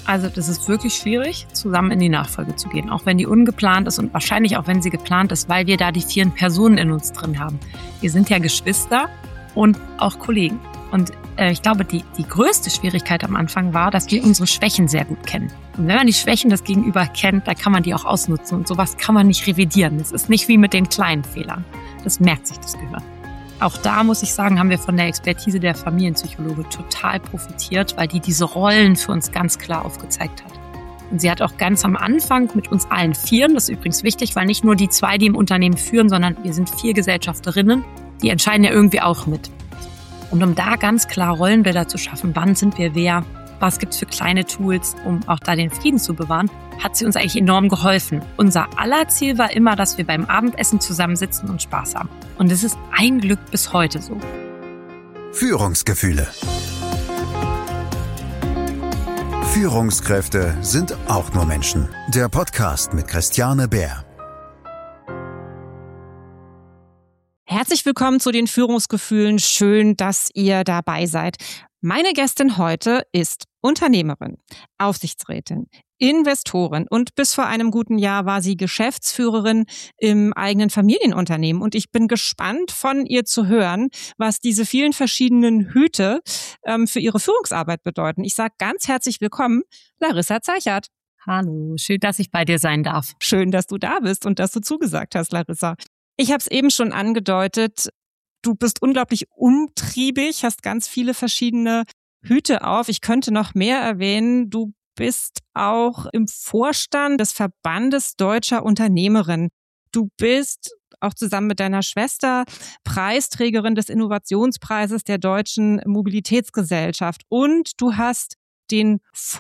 Also das ist wirklich schwierig, zusammen in die Nachfolge zu gehen, auch wenn die ungeplant ist und wahrscheinlich auch wenn sie geplant ist, weil wir da die 4 Personen in uns drin haben. Wir sind ja Geschwister und auch Kollegen. Und ich glaube, die größte Schwierigkeit am Anfang war, dass wir unsere Schwächen sehr gut kennen. Und wenn man die Schwächen des Gegenüber kennt, dann kann man die auch ausnutzen. Und sowas kann man nicht revidieren. Das ist nicht wie mit den kleinen Fehlern. Das merkt sich das Gehirn. Auch da, muss ich sagen, haben wir von der Expertise der Familienpsychologe total profitiert, weil die diese Rollen für uns ganz klar aufgezeigt hat. Und sie hat auch ganz am Anfang mit uns allen 4, das ist übrigens wichtig, weil nicht nur die 2, die im Unternehmen führen, sondern wir sind 4 Gesellschafterinnen, die entscheiden ja irgendwie auch mit. Und um da ganz klar Rollenbilder zu schaffen, wann sind wir wer, was gibt's für kleine Tools, um auch da den Frieden zu bewahren, hat sie uns eigentlich enorm geholfen. Unser aller Ziel war immer, dass wir beim Abendessen zusammensitzen und Spaß haben. Und es ist ein Glück bis heute so. Führungsgefühle. Führungskräfte sind auch nur Menschen. Der Podcast mit Christiane Beer. Herzlich willkommen zu den Führungsgefühlen. Schön, dass ihr dabei seid. Meine Gästin heute ist Unternehmerin, Aufsichtsrätin, Investorin und bis vor einem guten Jahr war sie Geschäftsführerin im eigenen Familienunternehmen. Und ich bin gespannt, von ihr zu hören, was diese vielen verschiedenen Hüte für ihre Führungsarbeit bedeuten. Ich sage ganz herzlich willkommen, Larissa Zeichert. Hallo, schön, dass ich bei dir sein darf. Schön, dass du da bist und dass du zugesagt hast, Larissa. Ich habe es eben schon angedeutet, du bist unglaublich umtriebig, hast ganz viele verschiedene Hüte auf. Ich könnte noch mehr erwähnen. Du bist auch im Vorstand des Verbandes Deutscher Unternehmerinnen. Du bist auch zusammen mit deiner Schwester Preisträgerin des Innovationspreises der Deutschen Mobilitätsgesellschaft. Und du hast den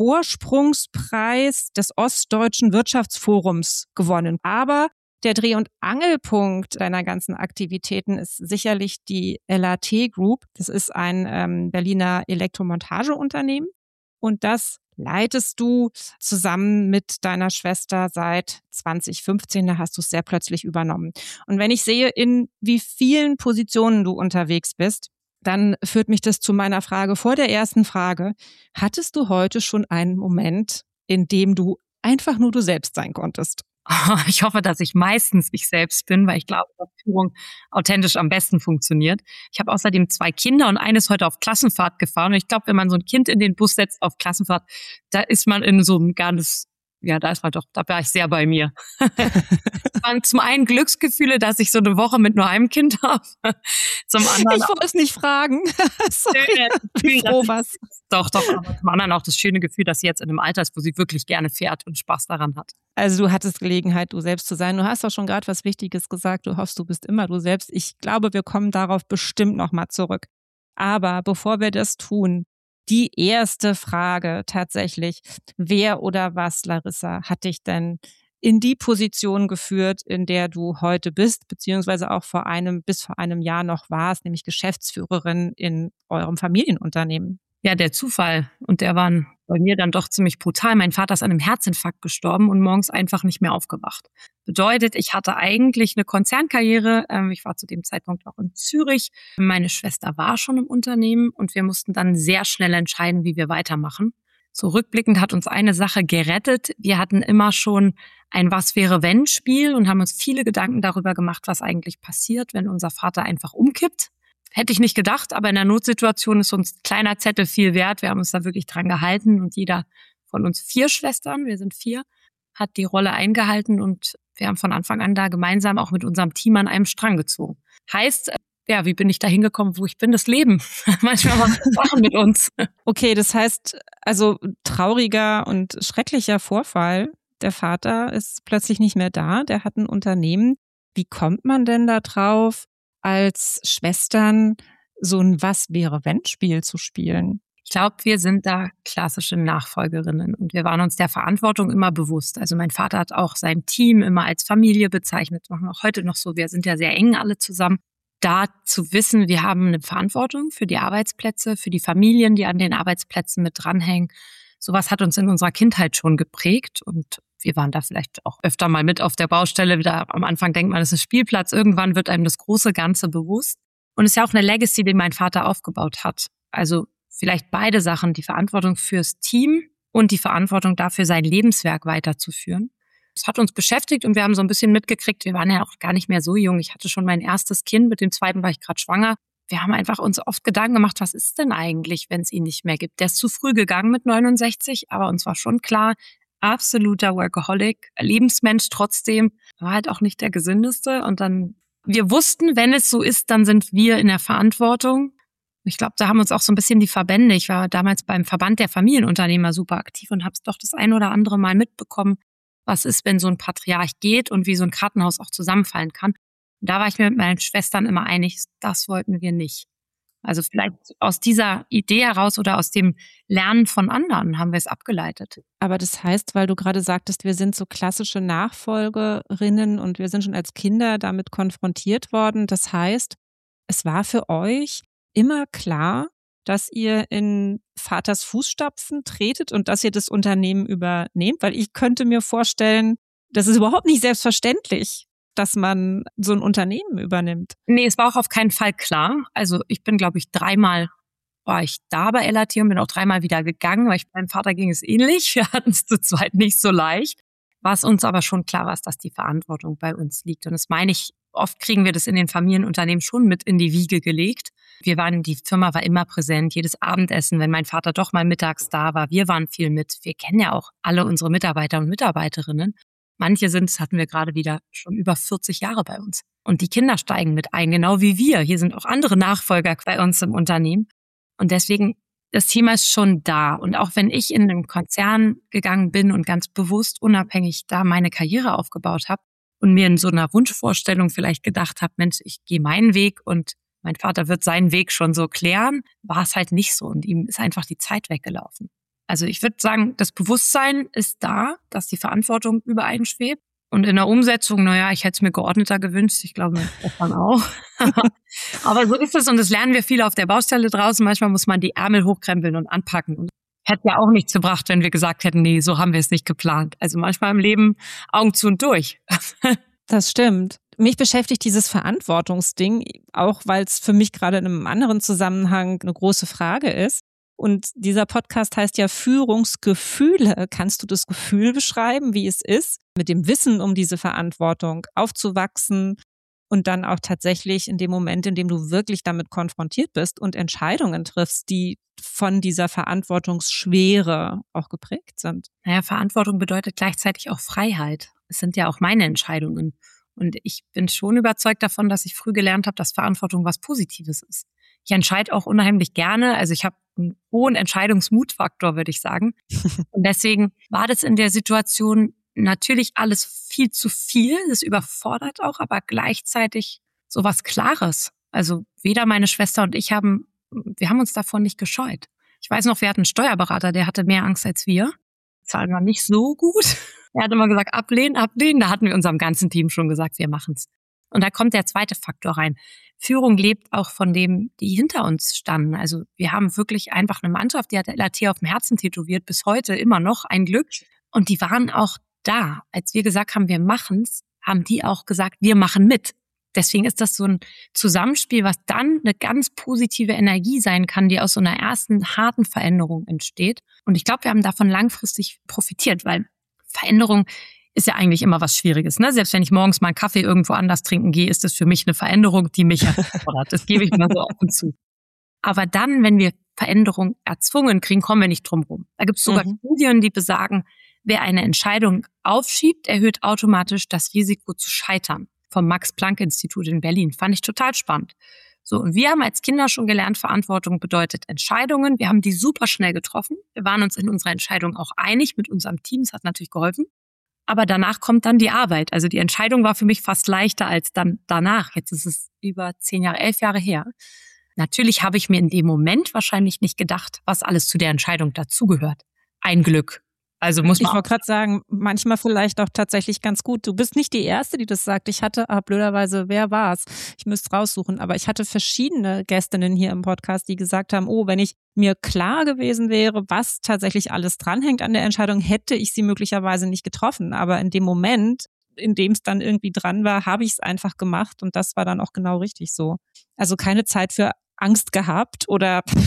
Vorsprungspreis des Ostdeutschen Wirtschaftsforums gewonnen. Aber der Dreh- und Angelpunkt deiner ganzen Aktivitäten ist sicherlich die LAT Group. Das ist ein Berliner Elektromontageunternehmen und das leitest du zusammen mit deiner Schwester seit 2015. Da hast du es sehr plötzlich übernommen. Und wenn ich sehe, in wie vielen Positionen du unterwegs bist, dann führt mich das zu meiner Frage vor der ersten Frage. Hattest du heute schon einen Moment, in dem du einfach nur du selbst sein konntest? Ich hoffe, dass ich meistens ich selbst bin, weil ich glaube, dass Führung authentisch am besten funktioniert. Ich habe außerdem 2 Kinder und eines heute auf Klassenfahrt gefahren. Und ich glaube, wenn man so ein Kind in den Bus setzt auf Klassenfahrt, da ist man in so einem ganz, ja, da war ich sehr bei mir. Es waren zum einen Glücksgefühle, dass ich so eine Woche mit nur einem Kind habe. Zum anderen. Ich wollte es nicht fragen. Sorry, wie froh was. Doch, aber zum anderen auch das schöne Gefühl, dass sie jetzt in einem Alter ist, wo sie wirklich gerne fährt und Spaß daran hat. Also du hattest Gelegenheit, du selbst zu sein. Du hast auch schon gerade was Wichtiges gesagt. Du hoffst, du bist immer du selbst. Ich glaube, wir kommen darauf bestimmt nochmal zurück. Aber bevor wir das tun, die erste Frage tatsächlich, wer oder was, Larissa, hat dich denn in die Position geführt, in der du heute bist, beziehungsweise auch bis vor einem Jahr noch warst, nämlich Geschäftsführerin in eurem Familienunternehmen? Ja, der Zufall. Und der war bei mir dann doch ziemlich brutal. Mein Vater ist an einem Herzinfarkt gestorben und morgens einfach nicht mehr aufgewacht. Bedeutet, ich hatte eigentlich eine Konzernkarriere. Ich war zu dem Zeitpunkt auch in Zürich. Meine Schwester war schon im Unternehmen und wir mussten dann sehr schnell entscheiden, wie wir weitermachen. So rückblickend hat uns eine Sache gerettet. Wir hatten immer schon ein Was-wäre-wenn-Spiel und haben uns viele Gedanken darüber gemacht, was eigentlich passiert, wenn unser Vater einfach umkippt. Hätte ich nicht gedacht, aber in der Notsituation ist uns ein kleiner Zettel viel wert. Wir haben uns da wirklich dran gehalten und jeder von uns 4 Schwestern, wir sind 4, hat die Rolle eingehalten und wir haben von Anfang an da gemeinsam auch mit unserem Team an einem Strang gezogen. Heißt, ja, wie bin ich da hingekommen, wo ich bin? Das Leben. Manchmal macht es Sachen mit uns. Okay, das heißt, also trauriger und schrecklicher Vorfall. Der Vater ist plötzlich nicht mehr da, der hat ein Unternehmen. Wie kommt man denn da drauf, als Schwestern so ein Was-wäre-wenn-Spiel zu spielen? Ich glaube, wir sind da klassische Nachfolgerinnen und wir waren uns der Verantwortung immer bewusst. Also mein Vater hat auch sein Team immer als Familie bezeichnet, machen wir auch heute noch so. Wir sind ja sehr eng alle zusammen. Da zu wissen, wir haben eine Verantwortung für die Arbeitsplätze, für die Familien, die an den Arbeitsplätzen mit dranhängen. Sowas hat uns in unserer Kindheit schon geprägt und wir waren da vielleicht auch öfter mal mit auf der Baustelle. Da am Anfang denkt man, es ist ein Spielplatz. Irgendwann wird einem das große Ganze bewusst. Und es ist ja auch eine Legacy, die mein Vater aufgebaut hat. Also vielleicht beide Sachen, die Verantwortung fürs Team und die Verantwortung dafür, sein Lebenswerk weiterzuführen. Das hat uns beschäftigt und wir haben so ein bisschen mitgekriegt, wir waren ja auch gar nicht mehr so jung. Ich hatte schon mein erstes Kind, mit dem zweiten war ich gerade schwanger. Wir haben einfach uns oft Gedanken gemacht, was ist denn eigentlich, wenn es ihn nicht mehr gibt? Der ist zu früh gegangen mit 69, aber uns war schon klar, absoluter Workaholic, Lebensmensch trotzdem, war halt auch nicht der gesündeste. Und dann, wir wussten, wenn es so ist, dann sind wir in der Verantwortung. Ich glaube, da haben uns auch so ein bisschen die Verbände. Ich war damals beim Verband der Familienunternehmer super aktiv und habe es doch das ein oder andere Mal mitbekommen, was ist, wenn so ein Patriarch geht und wie so ein Kartenhaus auch zusammenfallen kann. Und da war ich mir mit meinen Schwestern immer einig, das wollten wir nicht. Also vielleicht aus dieser Idee heraus oder aus dem Lernen von anderen haben wir es abgeleitet. Aber das heißt, weil du gerade sagtest, wir sind so klassische Nachfolgerinnen und wir sind schon als Kinder damit konfrontiert worden. Das heißt, es war für euch immer klar, dass ihr in Vaters Fußstapfen tretet und dass ihr das Unternehmen übernehmt? Weil ich könnte mir vorstellen, das ist überhaupt nicht selbstverständlich, dass man so ein Unternehmen übernimmt. Nee, es war auch auf keinen Fall klar. Also ich bin, glaube ich, 3-mal war ich da bei LAT und bin auch 3-mal wieder gegangen, weil meinem Vater ging es ähnlich. Wir hatten es zu zweit nicht so leicht. Was uns aber schon klar war, dass die Verantwortung bei uns liegt. Und das meine ich, oft kriegen wir das in den Familienunternehmen schon mit in die Wiege gelegt. Die Firma war immer präsent, jedes Abendessen, wenn mein Vater doch mal mittags da war. Wir waren viel mit. Wir kennen ja auch alle unsere Mitarbeiter und Mitarbeiterinnen. Manche hatten wir gerade wieder schon über 40 Jahre bei uns. Und die Kinder steigen mit ein, genau wie wir. Hier sind auch andere Nachfolger bei uns im Unternehmen. Und deswegen, das Thema ist schon da. Und auch wenn ich in einen Konzern gegangen bin und ganz bewusst unabhängig da meine Karriere aufgebaut habe und mir in so einer Wunschvorstellung vielleicht gedacht habe, Mensch, ich gehe meinen Weg und mein Vater wird seinen Weg schon so klären, war es halt nicht so. Und ihm ist einfach die Zeit weggelaufen. Also ich würde sagen, das Bewusstsein ist da, dass die Verantwortung über einen schwebt. Und in der Umsetzung, ich hätte es mir geordneter gewünscht. Ich glaube, das dann auch. Aber so ist es und das lernen wir viel auf der Baustelle draußen. Manchmal muss man die Ärmel hochkrempeln und anpacken. Und hätte ja auch nichts gebracht, wenn wir gesagt hätten, nee, so haben wir es nicht geplant. Also manchmal im Leben Augen zu und durch. Das stimmt. Mich beschäftigt dieses Verantwortungsding, auch weil es für mich gerade in einem anderen Zusammenhang eine große Frage ist. Und dieser Podcast heißt ja Führungsgefühle. Kannst du das Gefühl beschreiben, wie es ist, mit dem Wissen um diese Verantwortung aufzuwachsen und dann auch tatsächlich in dem Moment, in dem du wirklich damit konfrontiert bist und Entscheidungen triffst, die von dieser Verantwortungsschwere auch geprägt sind? Verantwortung bedeutet gleichzeitig auch Freiheit. Es sind ja auch meine Entscheidungen. Und ich bin schon überzeugt davon, dass ich früh gelernt habe, dass Verantwortung was Positives ist. Ich entscheide auch unheimlich gerne. Also ich habe einen hohen Entscheidungsmutfaktor, würde ich sagen. Und deswegen war das in der Situation natürlich alles viel zu viel. Das überfordert auch, aber gleichzeitig so was Klares. Also weder meine Schwester und ich wir haben uns davon nicht gescheut. Ich weiß noch, wir hatten einen Steuerberater, der hatte mehr Angst als wir. Zahlen war nicht so gut. Er hat immer gesagt, ablehnen, ablehnen. Da hatten wir unserem ganzen Team schon gesagt, wir machen's. Und da kommt der zweite Faktor rein. Führung lebt auch von dem, die hinter uns standen. Also wir haben wirklich einfach eine Mannschaft, die hat LAT auf dem Herzen tätowiert, bis heute immer noch, ein Glück. Und die waren auch da. Als wir gesagt haben, wir machen's, haben die auch gesagt, wir machen mit. Deswegen ist das so ein Zusammenspiel, was dann eine ganz positive Energie sein kann, die aus so einer ersten harten Veränderung entsteht. Und ich glaube, wir haben davon langfristig profitiert, weil Veränderung ist ja eigentlich immer was Schwieriges, ne? Selbst wenn ich morgens mal einen Kaffee irgendwo anders trinken gehe, ist das für mich eine Veränderung, die mich erfordert. Das gebe ich mal so offen zu. Aber dann, wenn wir Veränderung erzwungen kriegen, kommen wir nicht drum rum. Da gibt es sogar Studien, die besagen, wer eine Entscheidung aufschiebt, erhöht automatisch das Risiko zu scheitern. Vom Max-Planck-Institut in Berlin. Fand ich total spannend. So, und wir haben als Kinder schon gelernt, Verantwortung bedeutet Entscheidungen. Wir haben die super schnell getroffen. Wir waren uns in unserer Entscheidung auch einig mit unserem Team. Das hat natürlich geholfen. Aber danach kommt dann die Arbeit. Also die Entscheidung war für mich fast leichter als dann danach. Jetzt ist es über 10 Jahre, 11 Jahre her. Natürlich habe ich mir in dem Moment wahrscheinlich nicht gedacht, was alles zu der Entscheidung dazugehört. Ein Glück. Also muss man. Ich wollte gerade sagen, manchmal vielleicht auch tatsächlich ganz gut. Du bist nicht die Erste, die das sagt. Ich hatte, blöderweise, wer war's? Ich müsste raussuchen. Aber ich hatte verschiedene Gästinnen hier im Podcast, die gesagt haben, wenn ich mir klar gewesen wäre, was tatsächlich alles dranhängt an der Entscheidung, hätte ich sie möglicherweise nicht getroffen. Aber in dem Moment, in dem es dann irgendwie dran war, habe ich es einfach gemacht. Und das war dann auch genau richtig so. Also keine Zeit für Angst gehabt oder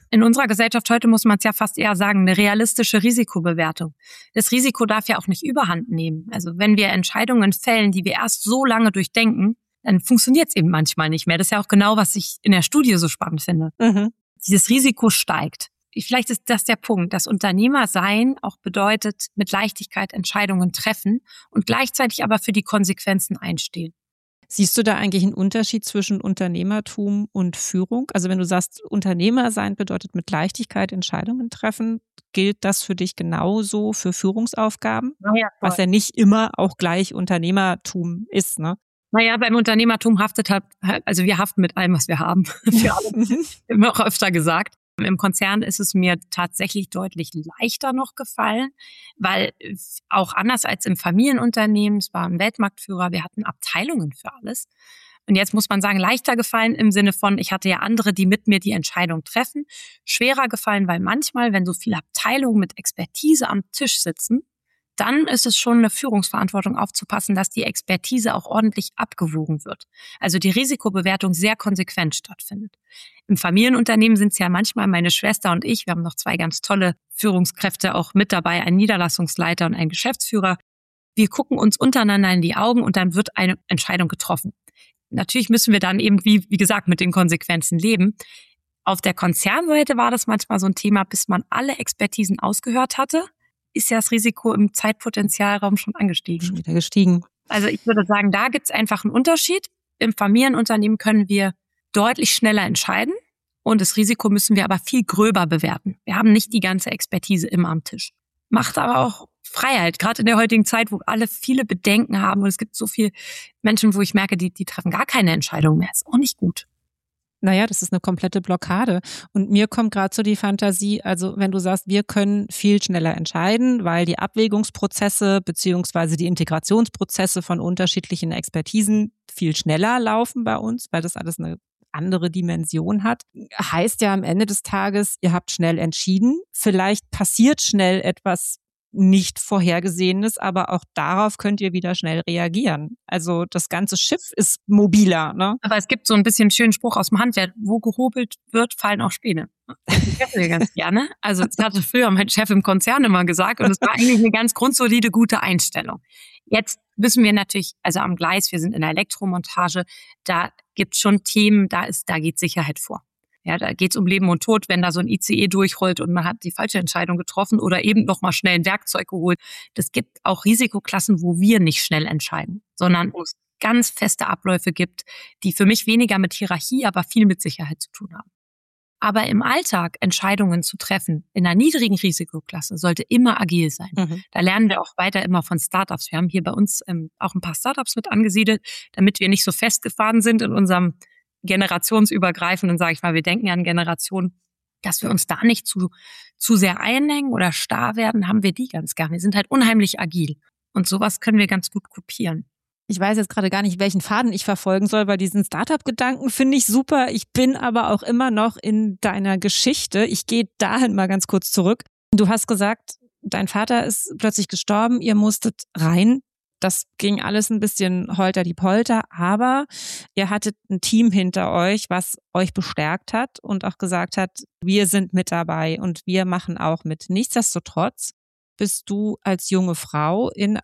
In unserer Gesellschaft heute muss man es ja fast eher sagen, eine realistische Risikobewertung. Das Risiko darf ja auch nicht überhand nehmen. Also wenn wir Entscheidungen fällen, die wir erst so lange durchdenken, dann funktioniert es eben manchmal nicht mehr. Das ist ja auch genau, was ich in der Studie so spannend finde. Dieses Risiko steigt. Vielleicht ist das der Punkt, dass Unternehmersein auch bedeutet, mit Leichtigkeit Entscheidungen treffen und gleichzeitig aber für die Konsequenzen einstehen. Siehst du da eigentlich einen Unterschied zwischen Unternehmertum und Führung? Also wenn du sagst, Unternehmer sein bedeutet mit Leichtigkeit Entscheidungen treffen, gilt das für dich genauso für Führungsaufgaben? Ja, was ja nicht immer auch gleich Unternehmertum ist, ne? Naja, beim Unternehmertum haftet also wir haften mit allem, was wir haben. Für alle, immer auch öfter gesagt. Im Konzern ist es mir tatsächlich deutlich leichter noch gefallen, weil auch anders als im Familienunternehmen, es war ein Weltmarktführer, wir hatten Abteilungen für alles. Und jetzt muss man sagen, leichter gefallen im Sinne von, ich hatte ja andere, die mit mir die Entscheidung treffen. Schwerer gefallen, weil manchmal, wenn so viele Abteilungen mit Expertise am Tisch sitzen, dann ist es schon eine Führungsverantwortung aufzupassen, dass die Expertise auch ordentlich abgewogen wird. Also die Risikobewertung sehr konsequent stattfindet. Im Familienunternehmen sind es ja manchmal meine Schwester und ich, wir haben noch 2 ganz tolle Führungskräfte auch mit dabei, einen Niederlassungsleiter und einen Geschäftsführer. Wir gucken uns untereinander in die Augen und dann wird eine Entscheidung getroffen. Natürlich müssen wir dann eben, wie gesagt, mit den Konsequenzen leben. Auf der Konzernseite war das manchmal so ein Thema, bis man alle Expertisen ausgehört hatte, ist ja das Risiko im Zeitpotenzialraum schon angestiegen. Schon wieder gestiegen. Also ich würde sagen, da gibt es einfach einen Unterschied. Im Familienunternehmen können wir deutlich schneller entscheiden und das Risiko müssen wir aber viel gröber bewerten. Wir haben nicht die ganze Expertise immer am Tisch. Macht aber auch Freiheit, gerade in der heutigen Zeit, wo alle viele Bedenken haben und es gibt so viele Menschen, wo ich merke, die treffen gar keine Entscheidung mehr. Ist auch nicht gut. Naja, das ist eine komplette Blockade. Und mir kommt gerade so die Fantasie, also wenn du sagst, wir können viel schneller entscheiden, weil die Abwägungsprozesse beziehungsweise die Integrationsprozesse von unterschiedlichen Expertisen viel schneller laufen bei uns, weil das alles eine andere Dimension hat. Heißt ja am Ende des Tages, ihr habt schnell entschieden. Vielleicht passiert schnell etwas nicht Vorhergesehenes, aber auch darauf könnt ihr wieder schnell reagieren. Also das ganze Schiff ist mobiler, ne? Aber es gibt so ein bisschen einen schönen Spruch aus dem Handwerk, wo gehobelt wird, fallen auch Späne. Das kennen wir ganz gerne. Also das hatte früher mein Chef im Konzern immer gesagt und es war eigentlich eine ganz grundsolide, gute Einstellung. Jetzt müssen wir natürlich, also am Gleis, wir sind in der Elektromontage, da gibt's schon Themen, da geht Sicherheit vor. Ja, da geht's um Leben und Tod, wenn da so ein ICE durchrollt und man hat die falsche Entscheidung getroffen oder eben noch mal schnell ein Werkzeug geholt. Das gibt auch Risikoklassen, wo wir nicht schnell entscheiden, sondern wo es ganz feste Abläufe gibt, die für mich weniger mit Hierarchie, aber viel mit Sicherheit zu tun haben. Aber im Alltag Entscheidungen zu treffen in einer niedrigen Risikoklasse sollte immer agil sein. Da lernen wir auch weiter immer von Startups. Wir haben hier bei uns auch ein paar Startups mit angesiedelt, damit wir nicht so festgefahren sind in unserem generationsübergreifenden, sage ich mal, wir denken ja an Generationen, dass wir uns da nicht zu sehr einhängen oder starr werden, haben wir die ganz gerne. Die sind halt unheimlich agil. Und sowas können wir ganz gut kopieren. Ich weiß jetzt gerade gar nicht, welchen Faden ich verfolgen soll, bei diesen Startup-Gedanken finde ich super. Ich bin aber auch immer noch in deiner Geschichte. Ich gehe dahin mal ganz kurz zurück. Du hast gesagt, dein Vater ist plötzlich gestorben, ihr musstet rein. Das ging alles ein bisschen holter-die-polter, aber ihr hattet ein Team hinter euch, was euch bestärkt hat und auch gesagt hat, wir sind mit dabei und wir machen auch mit. Nichtsdestotrotz bist du als junge Frau in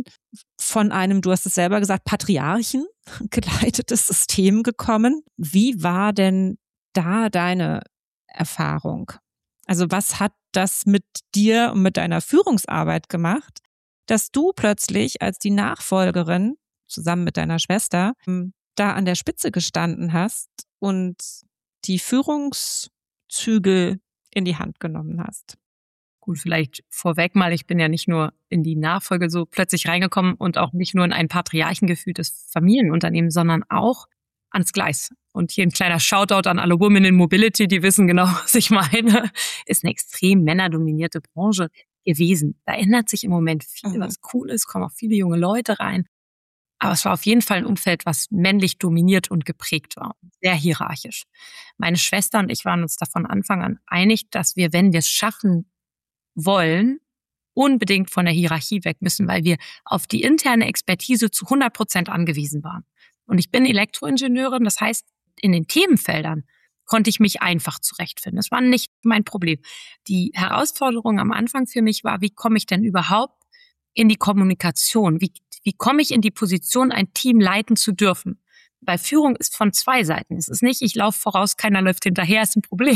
von einem, du hast es selber gesagt, Patriarchen geleitetes System gekommen. Wie war denn da deine Erfahrung? Also was hat das mit dir und mit deiner Führungsarbeit gemacht, dass du plötzlich als die Nachfolgerin zusammen mit deiner Schwester da an der Spitze gestanden hast und die Führungszügel in die Hand genommen hast? Gut, vielleicht vorweg mal, ich bin ja nicht nur in die Nachfolge so plötzlich reingekommen und auch nicht nur in ein patriarchengefühltes Familienunternehmen, sondern auch ans Gleis. Und hier ein kleiner Shoutout an alle Women in Mobility, die wissen genau, was ich meine. Ist eine extrem männerdominierte Branche gewesen. Da ändert sich im Moment viel, was cool ist, kommen auch viele junge Leute rein. Aber es war auf jeden Fall ein Umfeld, was männlich dominiert und geprägt war. Sehr hierarchisch. Meine Schwester und ich waren uns da von Anfang an einig, dass wir, wenn wir es schaffen wollen, unbedingt von der Hierarchie weg müssen, weil wir auf die interne Expertise zu 100% angewiesen waren. Und ich bin Elektroingenieurin, das heißt, in den Themenfeldern konnte ich mich einfach zurechtfinden. Das war nicht mein Problem. Die Herausforderung am Anfang für mich war, wie komme ich denn überhaupt in die Kommunikation? Wie komme ich in die Position, ein Team leiten zu dürfen? Weil Führung ist von zwei Seiten. Es ist nicht, ich laufe voraus, keiner läuft hinterher, ist ein Problem.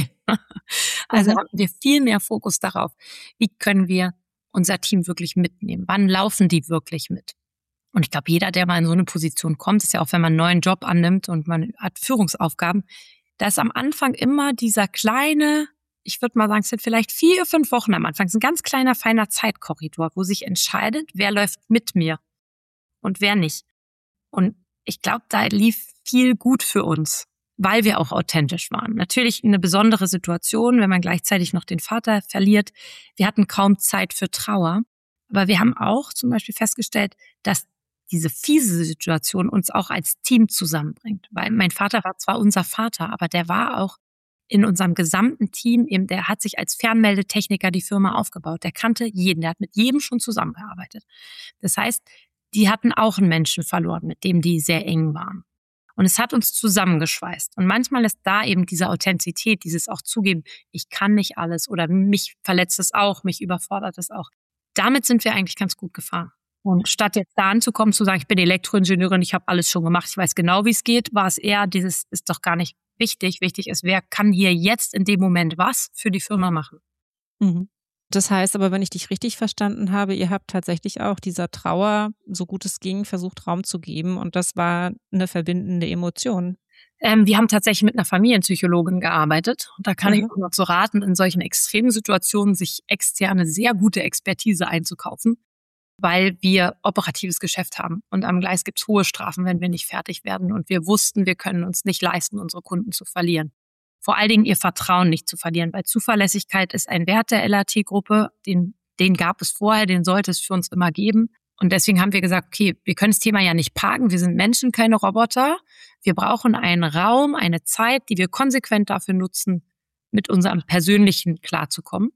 Also haben wir viel mehr Fokus darauf, wie können wir unser Team wirklich mitnehmen? Wann laufen die wirklich mit? Und ich glaube, jeder, der mal in so eine Position kommt, ist ja auch, wenn man einen neuen Job annimmt und man hat Führungsaufgaben, da ist am Anfang immer dieser kleine, ich würde mal sagen, es sind vielleicht 4, 5 Wochen am Anfang, es ist ein ganz kleiner, feiner Zeitkorridor, wo sich entscheidet, wer läuft mit mir und wer nicht. Und ich glaube, da lief viel gut für uns, weil wir auch authentisch waren. Natürlich eine besondere Situation, wenn man gleichzeitig noch den Vater verliert. Wir hatten kaum Zeit für Trauer. Aber wir haben auch zum Beispiel festgestellt, dass diese fiese Situation uns auch als Team zusammenbringt. Weil mein Vater war zwar unser Vater, aber der war auch in unserem gesamten Team, der hat sich als Fernmeldetechniker die Firma aufgebaut. Der kannte jeden, der hat mit jedem schon zusammengearbeitet. Das heißt, die hatten auch einen Menschen verloren, mit dem die sehr eng waren. Und es hat uns zusammengeschweißt. Und manchmal ist da eben diese Authentizität, dieses auch zugeben, ich kann nicht alles oder mich verletzt es auch, mich überfordert es auch. Damit sind wir eigentlich ganz gut gefahren. Und statt jetzt da anzukommen, zu sagen, ich bin Elektroingenieurin, ich habe alles schon gemacht, ich weiß genau, wie es geht, war es eher dieses, ist doch gar nicht wichtig. Wichtig ist, wer kann hier jetzt in dem Moment was für die Firma machen. Mhm. Das heißt aber, wenn ich dich richtig verstanden habe, ihr habt tatsächlich auch dieser Trauer, so gut es ging, versucht Raum zu geben und das war eine verbindende Emotion. Wir haben tatsächlich mit einer Familienpsychologin gearbeitet und da kann ich auch noch so raten, in solchen extremen Situationen sich externe, sehr gute Expertise einzukaufen, weil wir operatives Geschäft haben und am Gleis gibt es hohe Strafen, wenn wir nicht fertig werden und wir wussten, wir können uns nicht leisten, unsere Kunden zu verlieren. Vor allen Dingen ihr Vertrauen nicht zu verlieren, weil Zuverlässigkeit ist ein Wert der LAT-Gruppe, den gab es vorher, den sollte es für uns immer geben. Und deswegen haben wir gesagt, okay, wir können das Thema ja nicht parken, wir sind Menschen, keine Roboter. Wir brauchen einen Raum, eine Zeit, die wir konsequent dafür nutzen, mit unserem Persönlichen klarzukommen.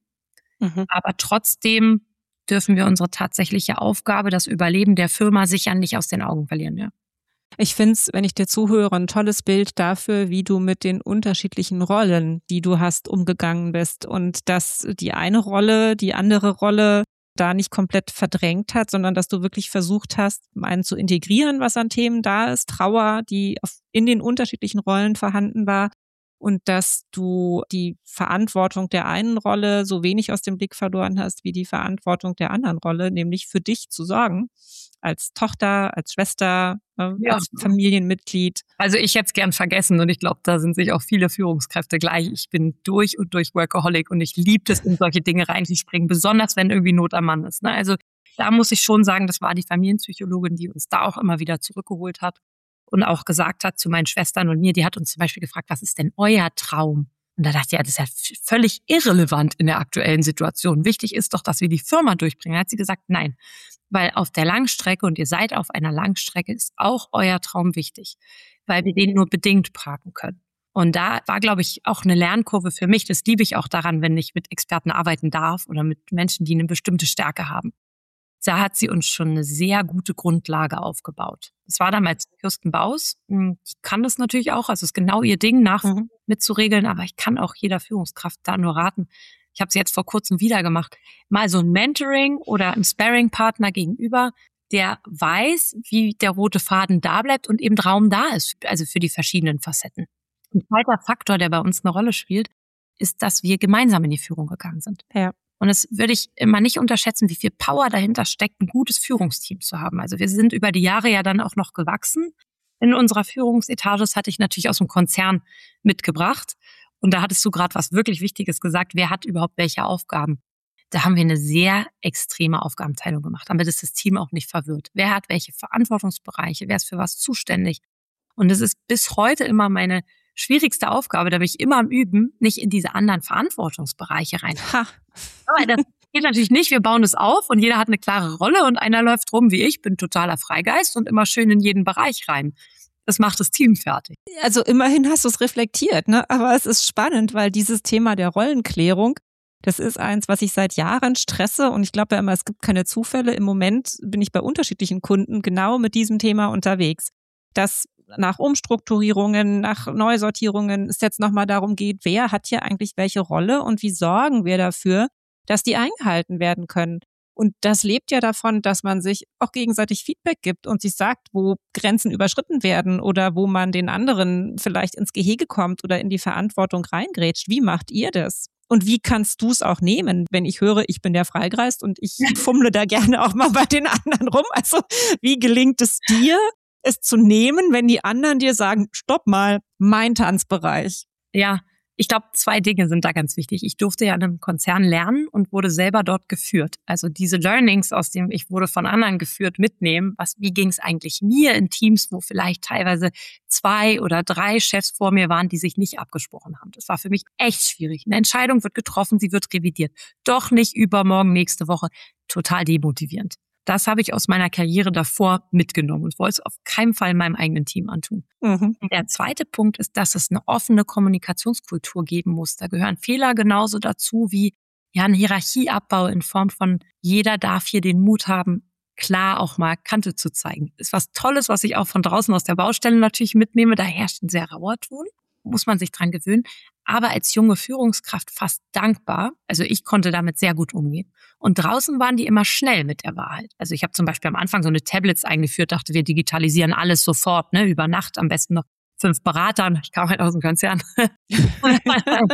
Aber trotzdem dürfen wir unsere tatsächliche Aufgabe, das Überleben der Firma, sicher nicht aus den Augen verlieren. Ja. Ich finde es, wenn ich dir zuhöre, ein tolles Bild dafür, wie du mit den unterschiedlichen Rollen, die du hast, umgegangen bist und dass die eine Rolle, die andere Rolle da nicht komplett verdrängt hat, sondern dass du wirklich versucht hast, einen zu integrieren, was an Themen da ist, Trauer, die in den unterschiedlichen Rollen vorhanden war und dass du die Verantwortung der einen Rolle so wenig aus dem Blick verloren hast, wie die Verantwortung der anderen Rolle, nämlich für dich zu sorgen, als Tochter, als Schwester, als Familienmitglied. Also ich hätte es gern vergessen und ich glaube, da sind sich auch viele Führungskräfte gleich. Ich bin durch und durch Workaholic und ich liebe es, in solche Dinge reinzuspringen, besonders wenn irgendwie Not am Mann ist. Ne? Also da muss ich schon sagen, das war die Familienpsychologin, die uns da auch immer wieder zurückgeholt hat und auch gesagt hat zu meinen Schwestern und mir, die hat uns zum Beispiel gefragt, was ist denn euer Traum? Und da dachte ich, ja, das ist ja völlig irrelevant in der aktuellen Situation. Wichtig ist doch, dass wir die Firma durchbringen. Da hat sie gesagt, nein, weil auf der Langstrecke, und ihr seid auf einer Langstrecke, ist auch euer Traum wichtig, weil wir den nur bedingt parken können. Und da war, glaube ich, auch eine Lernkurve für mich. Das liebe ich auch daran, wenn ich mit Experten arbeiten darf oder mit Menschen, die eine bestimmte Stärke haben. Da hat sie uns schon eine sehr gute Grundlage aufgebaut. Das war damals Kirsten Baus. Die kann das natürlich auch, also ist genau ihr Ding, mitzuregeln, aber ich kann auch jeder Führungskraft da nur raten. Ich habe es jetzt vor kurzem wieder gemacht. Mal so ein Mentoring oder ein Sparring-Partner gegenüber, der weiß, wie der rote Faden da bleibt und eben Raum da ist, also für die verschiedenen Facetten. Ein zweiter Faktor, der bei uns eine Rolle spielt, ist, dass wir gemeinsam in die Führung gegangen sind. Ja. Und das würde ich immer nicht unterschätzen, wie viel Power dahinter steckt, ein gutes Führungsteam zu haben. Also wir sind über die Jahre ja dann auch noch gewachsen. In unserer Führungsetage, das hatte ich natürlich aus dem Konzern mitgebracht. Und da hattest du gerade was wirklich Wichtiges gesagt. Wer hat überhaupt welche Aufgaben? Da haben wir eine sehr extreme Aufgabenteilung gemacht, damit ist das Team auch nicht verwirrt. Wer hat welche Verantwortungsbereiche? Wer ist für was zuständig? Und es ist bis heute immer meine schwierigste Aufgabe, da bin ich immer am Üben, nicht in diese anderen Verantwortungsbereiche rein. Aber das geht natürlich nicht, wir bauen es auf und jeder hat eine klare Rolle und einer läuft rum wie ich, bin totaler Freigeist und immer schön in jeden Bereich rein. Das macht das Team fertig. Also immerhin hast du es reflektiert, ne? Aber es ist spannend, weil dieses Thema der Rollenklärung, das ist eins, was ich seit Jahren stresse und ich glaube ja immer, es gibt keine Zufälle. Im Moment bin ich bei unterschiedlichen Kunden genau mit diesem Thema unterwegs. Dass nach Umstrukturierungen, nach Neusortierungen es jetzt nochmal darum geht, wer hat hier eigentlich welche Rolle und wie sorgen wir dafür, dass die eingehalten werden können. Und das lebt ja davon, dass man sich auch gegenseitig Feedback gibt und sich sagt, wo Grenzen überschritten werden oder wo man den anderen vielleicht ins Gehege kommt oder in die Verantwortung reingrätscht. Wie macht ihr das? Und wie kannst du es auch nehmen, wenn ich höre, ich bin der Freigeist und ich fummle da gerne auch mal bei den anderen rum? Also wie gelingt es dir, es zu nehmen, wenn die anderen dir sagen, stopp mal, mein Tanzbereich? Ja, ich glaube, 2 Dinge sind da ganz wichtig. Ich durfte ja in einem Konzern lernen und wurde selber dort geführt. Also diese Learnings, aus dem ich wurde von anderen geführt, mitnehmen. Wie ging es eigentlich mir in Teams, wo vielleicht teilweise 2 oder 3 Chefs vor mir waren, die sich nicht abgesprochen haben. Das war für mich echt schwierig. Eine Entscheidung wird getroffen, sie wird revidiert. Doch nicht übermorgen, nächste Woche. Total demotivierend. Das habe ich aus meiner Karriere davor mitgenommen und wollte es auf keinen Fall meinem eigenen Team antun. Und der zweite Punkt ist, dass es eine offene Kommunikationskultur geben muss. Da gehören Fehler genauso dazu wie ein Hierarchieabbau in Form von jeder darf hier den Mut haben, klar auch mal Kante zu zeigen. Ist was Tolles, was ich auch von draußen aus der Baustelle natürlich mitnehme. Da herrscht ein sehr rauer Ton. Muss man sich dran gewöhnen. Aber als junge Führungskraft fast dankbar. Also ich konnte damit sehr gut umgehen. Und draußen waren die immer schnell mit der Wahrheit. Also ich habe zum Beispiel am Anfang so eine Tablets eingeführt, dachte, wir digitalisieren alles sofort, über Nacht, am besten noch 5 Beratern. Ich kam halt aus dem Konzern. Und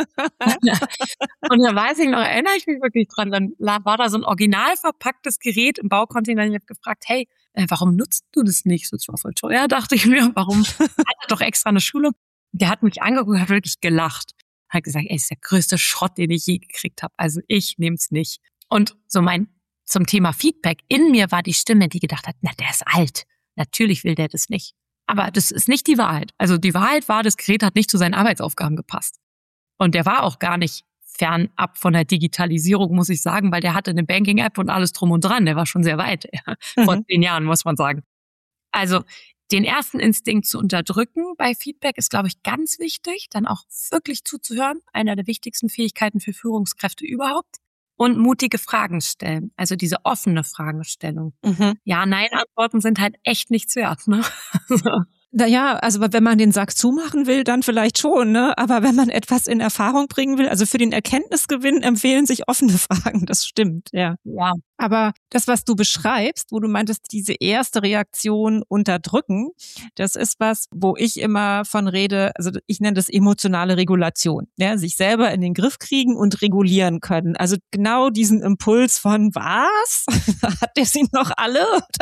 da weiß ich noch, erinnere ich mich wirklich dran, dann war da so ein original verpacktes Gerät im Baucontainer. Ich habe gefragt, hey, warum nutzt du das nicht? Das war voll teuer, dachte ich mir. Warum? Hat doch extra eine Schulung. Der hat mich angeguckt, hat wirklich gelacht. Hat gesagt, ey, ist der größte Schrott, den ich je gekriegt habe. Also ich nehm's nicht. Und zum Thema Feedback, in mir war die Stimme, die gedacht hat, der ist alt. Natürlich will der das nicht. Aber das ist nicht die Wahrheit. Also die Wahrheit war, das Gerät hat nicht zu seinen Arbeitsaufgaben gepasst. Und der war auch gar nicht fernab von der Digitalisierung, muss ich sagen, weil der hatte eine Banking-App und alles drum und dran. Der war schon sehr weit. Vor 10 Jahren, muss man sagen. Also den ersten Instinkt zu unterdrücken bei Feedback ist, glaube ich, ganz wichtig. Dann auch wirklich zuzuhören. Einer der wichtigsten Fähigkeiten für Führungskräfte überhaupt. Und mutige Fragen stellen. Also diese offene Fragestellung. Ja-Nein-Antworten sind halt echt nichts wert, ne? Naja, also wenn man den Sack zumachen will, dann vielleicht schon, ne? Aber wenn man etwas in Erfahrung bringen will, also für den Erkenntnisgewinn empfehlen sich offene Fragen, das stimmt, ja. Aber das, was du beschreibst, wo du meintest, diese erste Reaktion unterdrücken, das ist was, wo ich immer von rede, also ich nenne das emotionale Regulation, ja, sich selber in den Griff kriegen und regulieren können. Also genau diesen Impuls von, was? Hat der sie noch alle?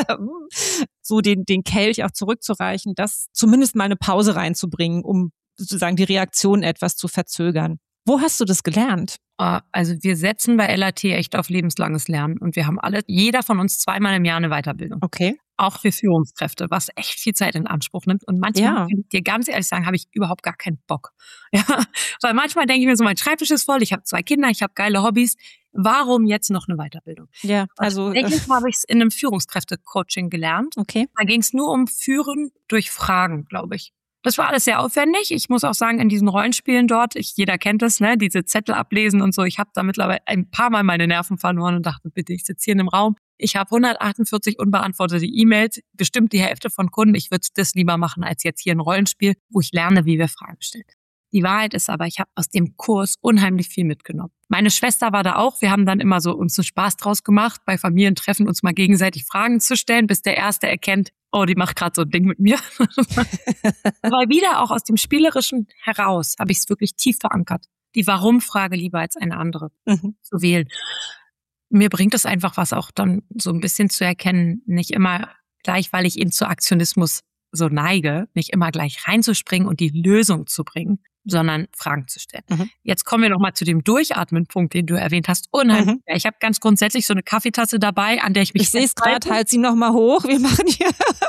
So den Kelch auch zurückzureichen, das zumindest mal eine Pause reinzubringen, um sozusagen die Reaktion etwas zu verzögern. Wo hast du das gelernt? Also wir setzen bei LAT echt auf lebenslanges Lernen und wir haben jeder von uns 2-mal im Jahr eine Weiterbildung. Okay. Auch für Führungskräfte, was echt viel Zeit in Anspruch nimmt. Und manchmal, kann ich dir ganz ehrlich sagen, habe ich überhaupt gar keinen Bock. Ja, weil manchmal denke ich mir so, mein Schreibtisch ist voll, ich habe 2 Kinder, ich habe geile Hobbys. Warum jetzt noch eine Weiterbildung? Ja, also tatsächlich habe ich es in einem Führungskräfte-Coaching gelernt. Okay. Da ging es nur um Führen durch Fragen, glaube ich. Das war alles sehr aufwendig. Ich muss auch sagen, in diesen Rollenspielen dort, jeder kennt das, ne, diese Zettel ablesen und so. Ich habe da mittlerweile ein paar Mal meine Nerven verloren und dachte, bitte, ich sitze hier in einem Raum. Ich habe 148 unbeantwortete E-Mails, bestimmt die Hälfte von Kunden. Ich würde das lieber machen, als jetzt hier ein Rollenspiel, wo ich lerne, wie wir Fragen stellen. Die Wahrheit ist aber, ich habe aus dem Kurs unheimlich viel mitgenommen. Meine Schwester war da auch. Wir haben dann immer so uns einen Spaß draus gemacht, bei Familientreffen uns mal gegenseitig Fragen zu stellen, bis der Erste erkennt, oh, die macht gerade so ein Ding mit mir. Aber wieder auch aus dem Spielerischen heraus habe ich es wirklich tief verankert. Die Warum-Frage lieber als eine andere zu wählen. Mir bringt es einfach was auch dann so ein bisschen zu erkennen, nicht immer gleich, weil ich eben zu Aktionismus so neige, nicht immer gleich reinzuspringen und die Lösung zu bringen, sondern Fragen zu stellen. Jetzt kommen wir nochmal zu dem Durchatmen-Punkt, den du erwähnt hast. Unheimlich. Ich habe ganz grundsätzlich so eine Kaffeetasse dabei, an der ich mich Ich sehe es gerade, halt sie nochmal hoch. Wir machen hier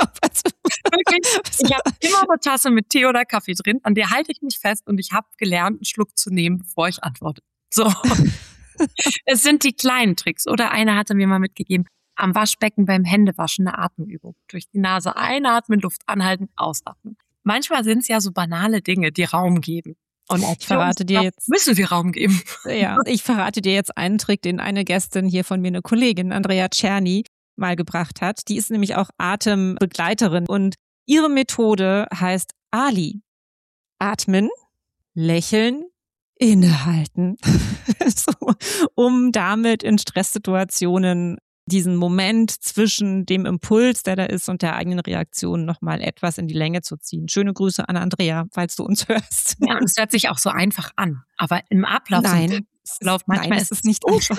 Ich habe immer eine Tasse mit Tee oder Kaffee drin, an der halte ich mich fest und ich habe gelernt, einen Schluck zu nehmen, bevor ich antworte. So. Es sind die kleinen Tricks. Oder einer hatte mir mal mitgegeben, am Waschbecken beim Händewaschen eine Atemübung. Durch die Nase einatmen, Luft anhalten, ausatmen. Manchmal sind es ja so banale Dinge, die Raum geben. Und ich verrate dir jetzt, müssen wir Raum geben. Ja, ich verrate dir jetzt einen Trick, den eine Gästin hier von mir, eine Kollegin, Andrea Czerny, mal gebracht hat. Die ist nämlich auch Atembegleiterin und Ihre Methode heißt ALI. Atmen, lächeln, innehalten. So, um damit in Stresssituationen diesen Moment zwischen dem Impuls, der da ist, und der eigenen Reaktion nochmal etwas in die Länge zu ziehen. Schöne Grüße an Andrea, falls du uns hörst. Ja, und es hört sich auch so einfach an. Aber im Ablauf manchmal ist es nicht einfach.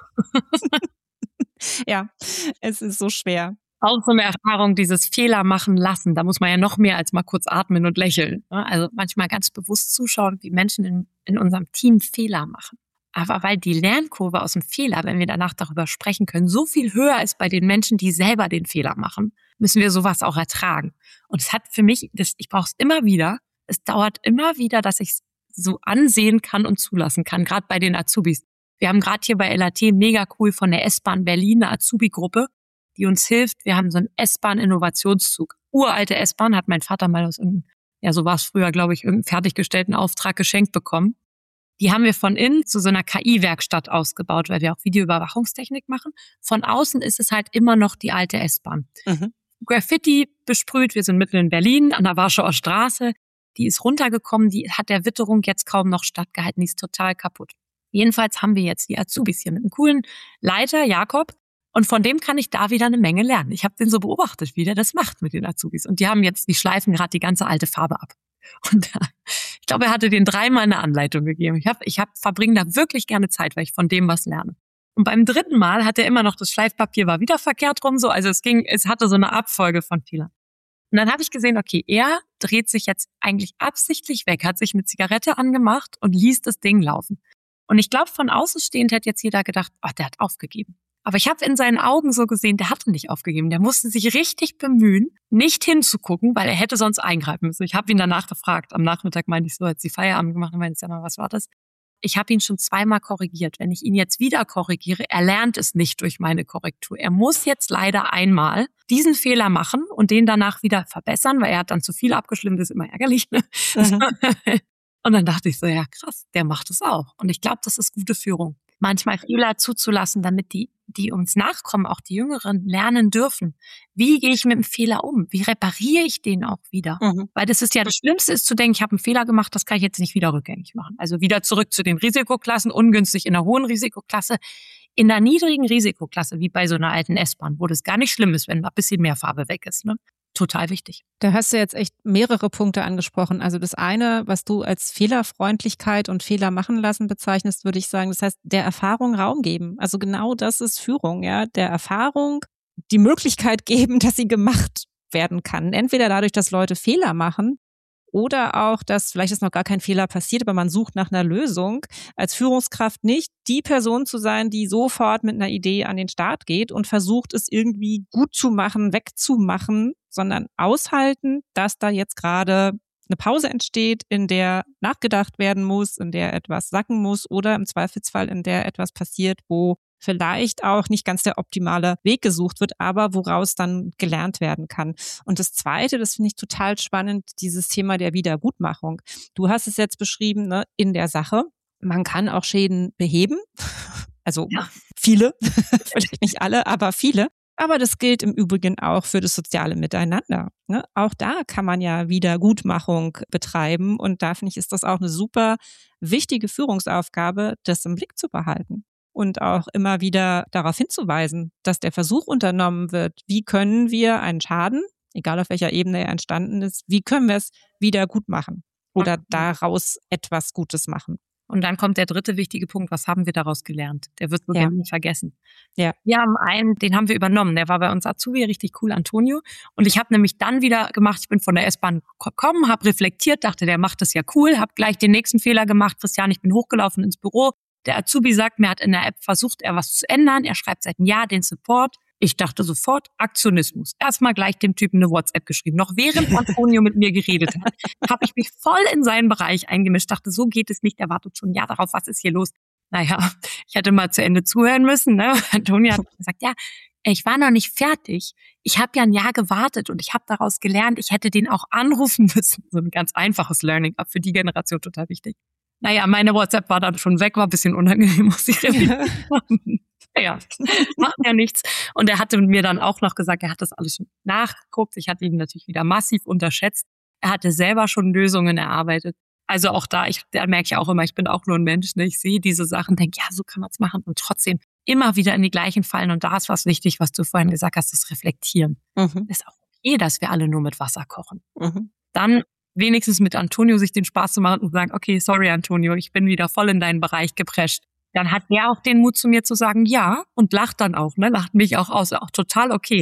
Ja, es ist so schwer. Auch so eine Erfahrung, dieses Fehler machen lassen. Da muss man ja noch mehr als mal kurz atmen und lächeln. Also manchmal ganz bewusst zuschauen, wie Menschen in unserem Team Fehler machen. Aber weil die Lernkurve aus dem Fehler, wenn wir danach darüber sprechen können, so viel höher ist bei den Menschen, die selber den Fehler machen, müssen wir sowas auch ertragen. Und es hat für mich, ich brauche es immer wieder, es dauert immer wieder, dass ich es so ansehen kann und zulassen kann, gerade bei den Azubis. Wir haben gerade hier bei LAT mega cool von der S-Bahn Berlin eine Azubi-Gruppe, die uns hilft. Wir haben so einen S-Bahn-Innovationszug. Uralte S-Bahn hat mein Vater mal aus irgendeinem, ja so war es früher, glaube ich, irgendeinen fertiggestellten Auftrag geschenkt bekommen. Die haben wir von innen zu so einer KI-Werkstatt ausgebaut, weil wir auch Videoüberwachungstechnik machen. Von außen ist es halt immer noch die alte S-Bahn. Mhm. Graffiti besprüht, wir sind mitten in Berlin an der Warschauer Straße. Die ist runtergekommen, die hat der Witterung jetzt kaum noch stattgehalten, die ist total kaputt. Jedenfalls haben wir jetzt die Azubis hier mit einem coolen Leiter, Jakob, und von dem kann ich da wieder eine Menge lernen. Ich habe den so beobachtet, wie der das macht mit den Azubis. Und die schleifen gerade die ganze alte Farbe ab. Und ich glaube, er hatte denen 3-mal eine Anleitung gegeben. Ich verbringe da wirklich gerne Zeit, weil ich von dem was lerne. Und beim 3. Mal hat er immer noch, das Schleifpapier war wieder verkehrt rum, so. Also es hatte so eine Abfolge von Fehlern. Und dann habe ich gesehen, okay, er dreht sich jetzt eigentlich absichtlich weg, hat sich eine Zigarette angemacht und ließ das Ding laufen. Und ich glaube, von außen stehend hätte jetzt jeder gedacht, der hat aufgegeben. Aber ich habe in seinen Augen so gesehen, der hatte nicht aufgegeben. Der musste sich richtig bemühen, nicht hinzugucken, weil er hätte sonst eingreifen müssen. Ich habe ihn danach gefragt. Am Nachmittag meinte ich so, als sie Feierabend gemacht haben, meinte ich, was war das? Ich habe ihn schon 2-mal korrigiert. Wenn ich ihn jetzt wieder korrigiere, er lernt es nicht durch meine Korrektur. Er muss jetzt leider einmal diesen Fehler machen und den danach wieder verbessern, weil er hat dann zu viel abgeschliffen, das ist immer ärgerlich. Ne? Mhm. Und dann dachte ich so, ja krass, der macht es auch. Und ich glaube, das ist gute Führung. Manchmal Fehler zuzulassen, damit die uns nachkommen, auch die Jüngeren, lernen dürfen. Wie gehe ich mit dem Fehler um? Wie repariere ich den auch wieder? Mhm. Weil das Schlimmste ist zu denken, ich habe einen Fehler gemacht, das kann ich jetzt nicht wieder rückgängig machen. Also wieder zurück zu den Risikoklassen, ungünstig in der hohen Risikoklasse. In der niedrigen Risikoklasse, wie bei so einer alten S-Bahn, wo das gar nicht schlimm ist, wenn ein bisschen mehr Farbe weg ist, ne? Total wichtig. Da hast du jetzt echt mehrere Punkte angesprochen. Also das eine, was du als Fehlerfreundlichkeit und Fehler machen lassen bezeichnest, würde ich sagen, das heißt, der Erfahrung Raum geben. Also genau das ist Führung, ja. Der Erfahrung die Möglichkeit geben, dass sie gemacht werden kann. Entweder dadurch, dass Leute Fehler machen, oder auch, dass vielleicht ist noch gar kein Fehler passiert, aber man sucht nach einer Lösung. Als Führungskraft nicht die Person zu sein, die sofort mit einer Idee an den Start geht und versucht, es irgendwie gut zu machen, wegzumachen, sondern aushalten, dass da jetzt gerade eine Pause entsteht, in der nachgedacht werden muss, in der etwas sacken muss oder im Zweifelsfall in der etwas passiert, wo vielleicht auch nicht ganz der optimale Weg gesucht wird, aber woraus dann gelernt werden kann. Und das Zweite, das finde ich total spannend, dieses Thema der Wiedergutmachung. Du hast es jetzt beschrieben, ne, in der Sache. Man kann auch Schäden beheben. Also viele, vielleicht nicht alle, aber viele. Aber das gilt im Übrigen auch für das soziale Miteinander. Ne? Auch da kann man ja Wiedergutmachung betreiben. Und da finde ich, ist das auch eine super wichtige Führungsaufgabe, das im Blick zu behalten. Und auch immer wieder darauf hinzuweisen, dass der Versuch unternommen wird, wie können wir einen Schaden, egal auf welcher Ebene er entstanden ist, wie können wir es wieder gut machen oder daraus etwas Gutes machen. Und dann kommt der 3. wichtige Punkt, was haben wir daraus gelernt? Der wird so gerne nicht vergessen. Ja. Wir haben einen, den haben wir übernommen, der war bei uns Azubi, richtig cool, Antonio. Und ich habe nämlich dann wieder gemacht, ich bin von der S-Bahn gekommen, habe reflektiert, dachte, der macht das ja cool, habe gleich den nächsten Fehler gemacht. Christian, ich bin hochgelaufen ins Büro. Der Azubi sagt mir, hat in der App versucht, was zu ändern. Er schreibt seit einem Jahr den Support. Ich dachte sofort, Aktionismus. Erstmal gleich dem Typen eine WhatsApp geschrieben. Noch während Antonio mit mir geredet hat, habe ich mich voll in seinen Bereich eingemischt. Dachte, so geht es nicht. Er wartet schon ein Jahr darauf, was ist hier los? Naja, ich hätte mal zu Ende zuhören müssen. Ne? Antonio hat gesagt, ja, ich war noch nicht fertig. Ich habe ja ein Jahr gewartet und ich habe daraus gelernt, ich hätte den auch anrufen müssen. So ein ganz einfaches Learning, aber für die Generation total wichtig. Naja, meine WhatsApp war dann schon weg, war ein bisschen unangenehm, muss ich machen. Ja, macht ja nichts. Und er hatte mir dann auch noch gesagt, er hat das alles schon nachgeguckt. Ich hatte ihn natürlich wieder massiv unterschätzt. Er hatte selber schon Lösungen erarbeitet. Also auch da merke ich auch immer, ich bin auch nur ein Mensch. Ne? Ich sehe diese Sachen, denke, ja, so kann man es machen. Und trotzdem immer wieder in die gleichen Fallen. Und da ist was wichtig, was du vorhin gesagt hast, das Reflektieren. Ist auch okay, dass wir alle nur mit Wasser kochen. Dann wenigstens mit Antonio sich den Spaß zu machen und sagen, okay, sorry Antonio, ich bin wieder voll in deinen Bereich geprescht. Dann hat er auch den Mut zu mir zu sagen, ja, und lacht dann auch, ne, lacht mich auch aus, auch total okay.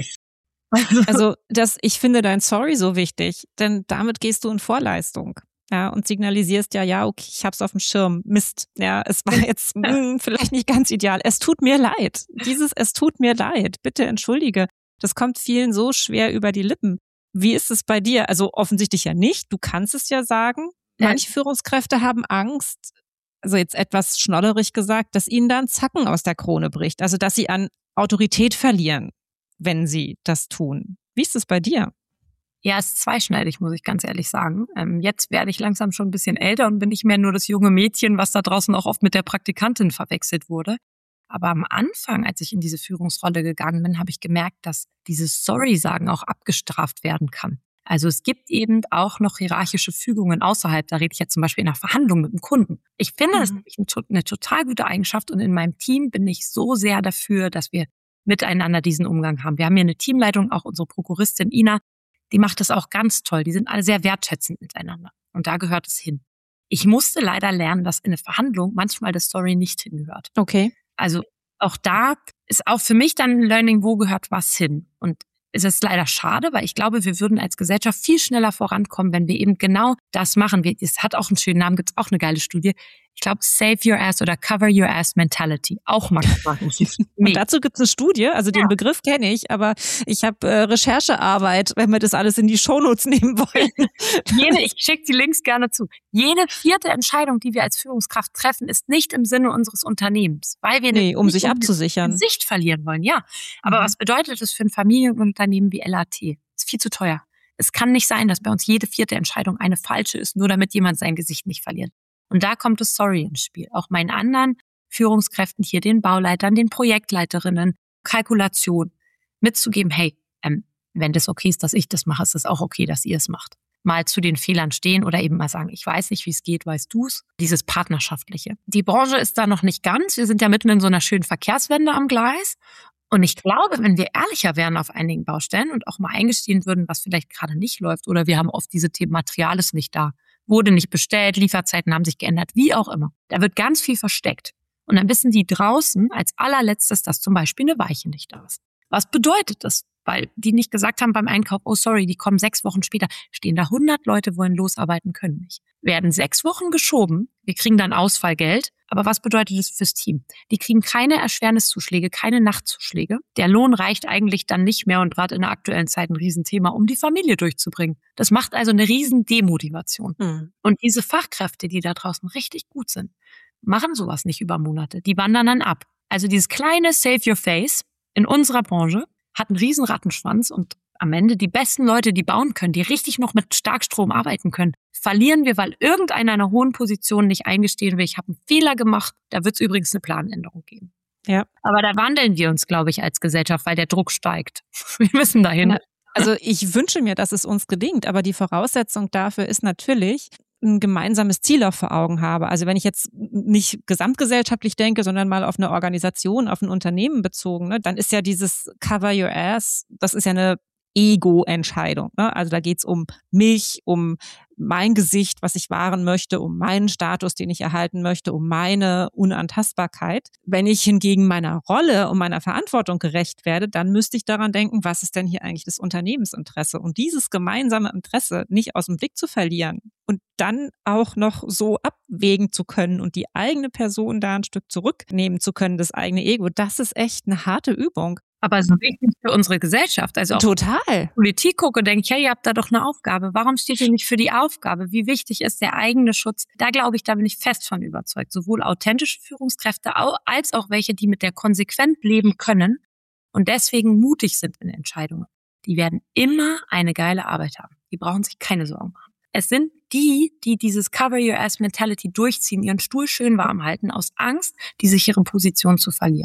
Also ich finde dein Sorry so wichtig, denn damit gehst du in Vorleistung. Ja, und signalisierst ja, okay, ich hab's auf dem Schirm. Mist. Ja, es war jetzt vielleicht nicht ganz ideal. Es tut mir leid. Es tut mir leid. Bitte entschuldige. Das kommt vielen so schwer über die Lippen. Wie ist es bei dir? Also offensichtlich ja nicht. Du kannst es ja sagen. Manche Führungskräfte haben Angst, also jetzt etwas schnodderig gesagt, dass ihnen da ein Zacken aus der Krone bricht. Also dass sie an Autorität verlieren, wenn sie das tun. Wie ist es bei dir? Ja, es ist zweischneidig, muss ich ganz ehrlich sagen. Jetzt werde ich langsam schon ein bisschen älter und bin nicht mehr nur das junge Mädchen, was da draußen auch oft mit der Praktikantin verwechselt wurde. Aber am Anfang, als ich in diese Führungsrolle gegangen bin, habe ich gemerkt, dass dieses Sorry-Sagen auch abgestraft werden kann. Also es gibt eben auch noch hierarchische Fügungen außerhalb. Da rede ich jetzt zum Beispiel in einer Verhandlung mit einem Kunden. Ich finde, das ist eine total gute Eigenschaft und in meinem Team bin ich so sehr dafür, dass wir miteinander diesen Umgang haben. Wir haben hier eine Teamleitung, auch unsere Prokuristin Ina, die macht das auch ganz toll. Die sind alle sehr wertschätzend miteinander. Und da gehört es hin. Ich musste leider lernen, dass in eine Verhandlung manchmal das Sorry nicht hingehört. Okay. Also auch da ist auch für mich dann ein Learning, wo gehört was hin. Und es ist leider schade, weil ich glaube, wir würden als Gesellschaft viel schneller vorankommen, wenn wir eben genau das machen. Es hat auch einen schönen Namen, gibt es auch eine geile Studie. Ich glaube, Save Your Ass oder Cover Your Ass Mentality. Auch mal gemacht. Und dazu gibt es eine Studie, also den Begriff kenne ich, aber ich habe Recherchearbeit, wenn wir das alles in die Shownotes nehmen wollen. Ich schicke die Links gerne zu. Jede 4. Entscheidung, die wir als Führungskraft treffen, ist nicht im Sinne unseres Unternehmens, weil wir um sich abzusichern. Sicht verlieren wollen, ja. Aber was bedeutet das für ein Familienunternehmen wie LAT? Ist viel zu teuer. Es kann nicht sein, dass bei uns jede 4. Entscheidung eine falsche ist, nur damit jemand sein Gesicht nicht verliert. Und da kommt das Sorry ins Spiel. Auch meinen anderen Führungskräften hier, den Bauleitern, den Projektleiterinnen, Kalkulation, mitzugeben, hey, wenn das okay ist, dass ich das mache, ist es auch okay, dass ihr es macht. Mal zu den Fehlern stehen oder eben mal sagen, ich weiß nicht, wie es geht, weißt du's? Dieses Partnerschaftliche. Die Branche ist da noch nicht ganz. Wir sind ja mitten in so einer schönen Verkehrswende am Gleis. Und ich glaube, wenn wir ehrlicher wären auf einigen Baustellen und auch mal eingestehen würden, was vielleicht gerade nicht läuft, oder wir haben oft diese Themen, Material ist nicht da, wurde nicht bestellt, Lieferzeiten haben sich geändert, wie auch immer. Da wird ganz viel versteckt. Und dann wissen die draußen als allerletztes, dass zum Beispiel eine Weiche nicht da ist. Was bedeutet das? Weil die nicht gesagt haben beim Einkauf, oh sorry, die kommen 6 Wochen später. Stehen da 100 Leute, wollen losarbeiten, können nicht. Werden 6 Wochen geschoben, wir kriegen dann Ausfallgeld. Aber was bedeutet das fürs Team? Die kriegen keine Erschwerniszuschläge, keine Nachtzuschläge. Der Lohn reicht eigentlich dann nicht mehr und gerade in der aktuellen Zeit ein Riesenthema, um die Familie durchzubringen. Das macht also eine riesen Demotivation. Und diese Fachkräfte, die da draußen richtig gut sind, machen sowas nicht über Monate. Die wandern dann ab. Also dieses kleine Save Your Face in unserer Branche hat einen riesen Rattenschwanz und am Ende die besten Leute, die bauen können, die richtig noch mit Starkstrom arbeiten können, verlieren wir, weil irgendeiner in einer hohen Position nicht eingestehen will, ich habe einen Fehler gemacht, da wird es übrigens eine Planänderung geben. Ja. Aber da wandeln wir uns, glaube ich, als Gesellschaft, weil der Druck steigt. Wir müssen dahin. Ja. Also ich wünsche mir, dass es uns gelingt, aber die Voraussetzung dafür ist natürlich, ein gemeinsames Ziel auch vor Augen habe. Also wenn ich jetzt nicht gesamtgesellschaftlich denke, sondern mal auf eine Organisation, auf ein Unternehmen bezogen, ne, dann ist ja dieses Cover Your Ass, das ist ja eine Ego-Entscheidung. Ne? Also da geht's um mich, um mein Gesicht, was ich wahren möchte, um meinen Status, den ich erhalten möchte, um meine Unantastbarkeit. Wenn ich hingegen meiner Rolle und meiner Verantwortung gerecht werde, dann müsste ich daran denken, was ist denn hier eigentlich das Unternehmensinteresse? Und dieses gemeinsame Interesse nicht aus dem Blick zu verlieren und dann auch noch so abwägen zu können und die eigene Person da ein Stück zurücknehmen zu können, das eigene Ego, das ist echt eine harte Übung. Aber so wichtig für unsere Gesellschaft. Also auch total. Politik gucke, denke ich, hey, ihr habt da doch eine Aufgabe. Warum steht ihr nicht für die Aufgabe? Wie wichtig ist der eigene Schutz? Da glaube ich, da bin ich fest von überzeugt. Sowohl authentische Führungskräfte als auch welche, die mit der konsequent leben können und deswegen mutig sind in Entscheidungen. Die werden immer eine geile Arbeit haben. Die brauchen sich keine Sorgen machen. Es sind die dieses Cover Your Ass Mentality durchziehen, ihren Stuhl schön warm halten, aus Angst, die sichere Position zu verlieren.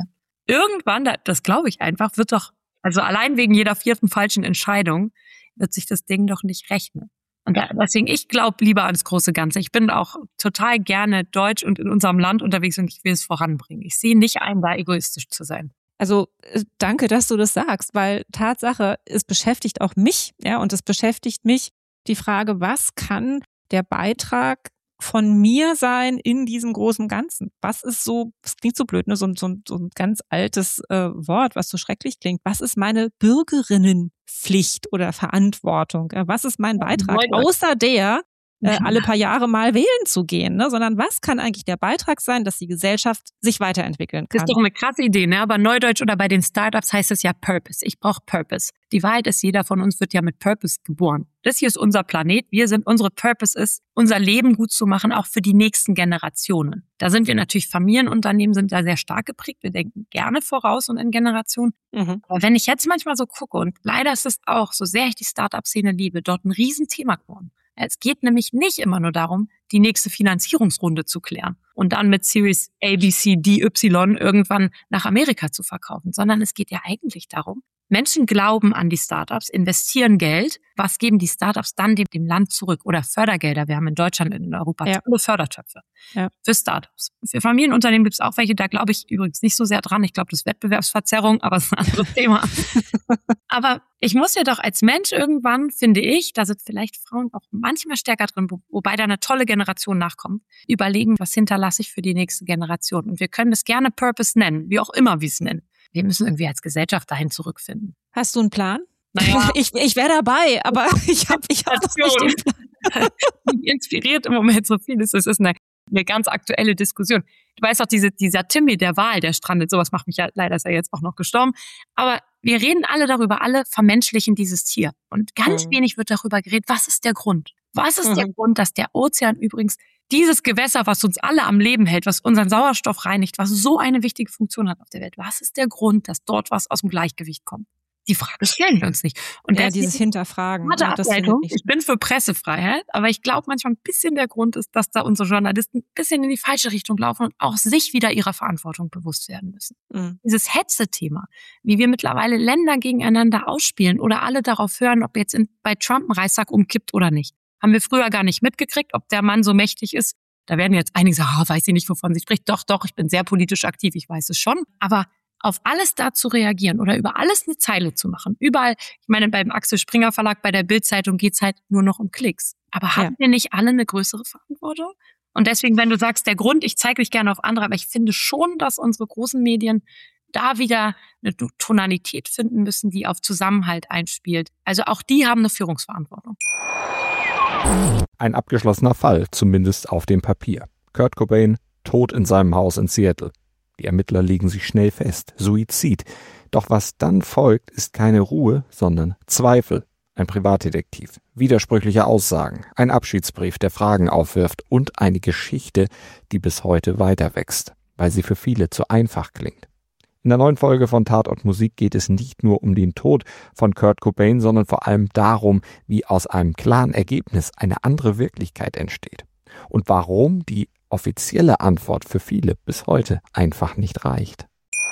irgendwann, das glaube ich einfach, wird doch, also allein wegen jeder 4. falschen Entscheidung, wird sich das Ding doch nicht rechnen. Und deswegen, ich glaube lieber ans große Ganze. Ich bin auch total gerne deutsch und in unserem Land unterwegs und ich will es voranbringen. Ich sehe nicht ein, da egoistisch zu sein. Also danke, dass du das sagst, weil Tatsache, es beschäftigt auch mich, ja, und es beschäftigt mich die Frage, was kann der Beitrag von mir sein in diesem großen Ganzen? Was ist so, das klingt so blöd, ne, so ein ganz altes Wort, was so schrecklich klingt. Was ist meine Bürgerinnenpflicht oder Verantwortung? Was ist mein Beitrag? Außer der, alle paar Jahre mal wählen zu gehen, ne? Sondern was kann eigentlich der Beitrag sein, dass die Gesellschaft sich weiterentwickeln kann? Das ist doch eine krasse Idee, ne? Aber Neudeutsch oder bei den Startups heißt es ja Purpose. Ich brauche Purpose. Die Wahrheit ist, jeder von uns wird ja mit Purpose geboren. Das hier ist unser Planet. Unsere Purpose ist, unser Leben gut zu machen, auch für die nächsten Generationen. Da sind wir natürlich, Familienunternehmen sind da sehr stark geprägt. Wir denken gerne voraus und in Generationen. Aber wenn ich jetzt manchmal so gucke, und leider ist es auch, so sehr ich die Startup-Szene liebe, dort ein Riesenthema geworden. Es geht nämlich nicht immer nur darum, die nächste Finanzierungsrunde zu klären und dann mit Series A, B, C, D, Y irgendwann nach Amerika zu verkaufen, sondern es geht ja eigentlich darum, Menschen glauben an die Startups, investieren Geld. Was geben die Startups dann dem Land zurück? Oder Fördergelder. Wir haben in Deutschland und in Europa tolle Fördertöpfe für Startups. Für Familienunternehmen gibt es auch welche, da glaube ich übrigens nicht so sehr dran. Ich glaube, das ist Wettbewerbsverzerrung, aber das ist ein anderes Thema. Aber ich muss ja doch als Mensch irgendwann, finde ich, da sind vielleicht Frauen auch manchmal stärker drin, wobei da eine tolle Generation nachkommt, überlegen, was hinterlasse ich für die nächste Generation. Und wir können das gerne Purpose nennen, wie auch immer wir es nennen. Wir müssen irgendwie als Gesellschaft dahin zurückfinden. Hast du einen Plan? Naja. Ich wäre dabei, aber ich hab nicht den Plan. Mich inspiriert im Moment so vieles. Es ist eine ganz aktuelle Diskussion. Du weißt auch, dieser Timmy, der Wal, der strandet, sowas macht mich ja, leider ist er jetzt auch noch gestorben. Aber wir reden alle darüber, alle vermenschlichen dieses Tier. Und ganz wenig wird darüber geredet, was ist der Grund? Was ist der Grund, dass der Ozean übrigens dieses Gewässer, was uns alle am Leben hält, was unseren Sauerstoff reinigt, was so eine wichtige Funktion hat auf der Welt, was ist der Grund, dass dort was aus dem Gleichgewicht kommt? Die Frage stellen wir uns nicht. Und dieses Hinterfragen. Ich bin für Pressefreiheit, aber ich glaube manchmal ein bisschen der Grund ist, dass da unsere Journalisten ein bisschen in die falsche Richtung laufen und auch sich wieder ihrer Verantwortung bewusst werden müssen. Dieses Hetze-Thema, wie wir mittlerweile Länder gegeneinander ausspielen oder alle darauf hören, ob jetzt bei Trump ein Reissack umkippt oder nicht. Haben wir früher gar nicht mitgekriegt, ob der Mann so mächtig ist. Da werden jetzt einige sagen, weiß ich nicht, wovon sie spricht. Doch, ich bin sehr politisch aktiv, ich weiß es schon. Aber auf alles da zu reagieren oder über alles eine Zeile zu machen. Überall, ich meine, beim Axel Springer Verlag, bei der Bild-Zeitung geht's halt nur noch um Klicks. Aber haben wir nicht alle eine größere Verantwortung? Und deswegen, wenn du sagst, der Grund, ich zeige dich gerne auf andere, aber ich finde schon, dass unsere großen Medien da wieder eine Tonalität finden müssen, die auf Zusammenhalt einspielt. Also auch die haben eine Führungsverantwortung. Ein abgeschlossener Fall, zumindest auf dem Papier. Kurt Cobain, tot in seinem Haus in Seattle. Die Ermittler legen sich schnell fest. Suizid. Doch was dann folgt, ist keine Ruhe, sondern Zweifel. Ein Privatdetektiv, widersprüchliche Aussagen, ein Abschiedsbrief, der Fragen aufwirft und eine Geschichte, die bis heute weiter wächst, weil sie für viele zu einfach klingt. In der neuen Folge von Tatort Musik geht es nicht nur um den Tod von Kurt Cobain, sondern vor allem darum, wie aus einem klaren Ergebnis eine andere Wirklichkeit entsteht. Und warum die offizielle Antwort für viele bis heute einfach nicht reicht.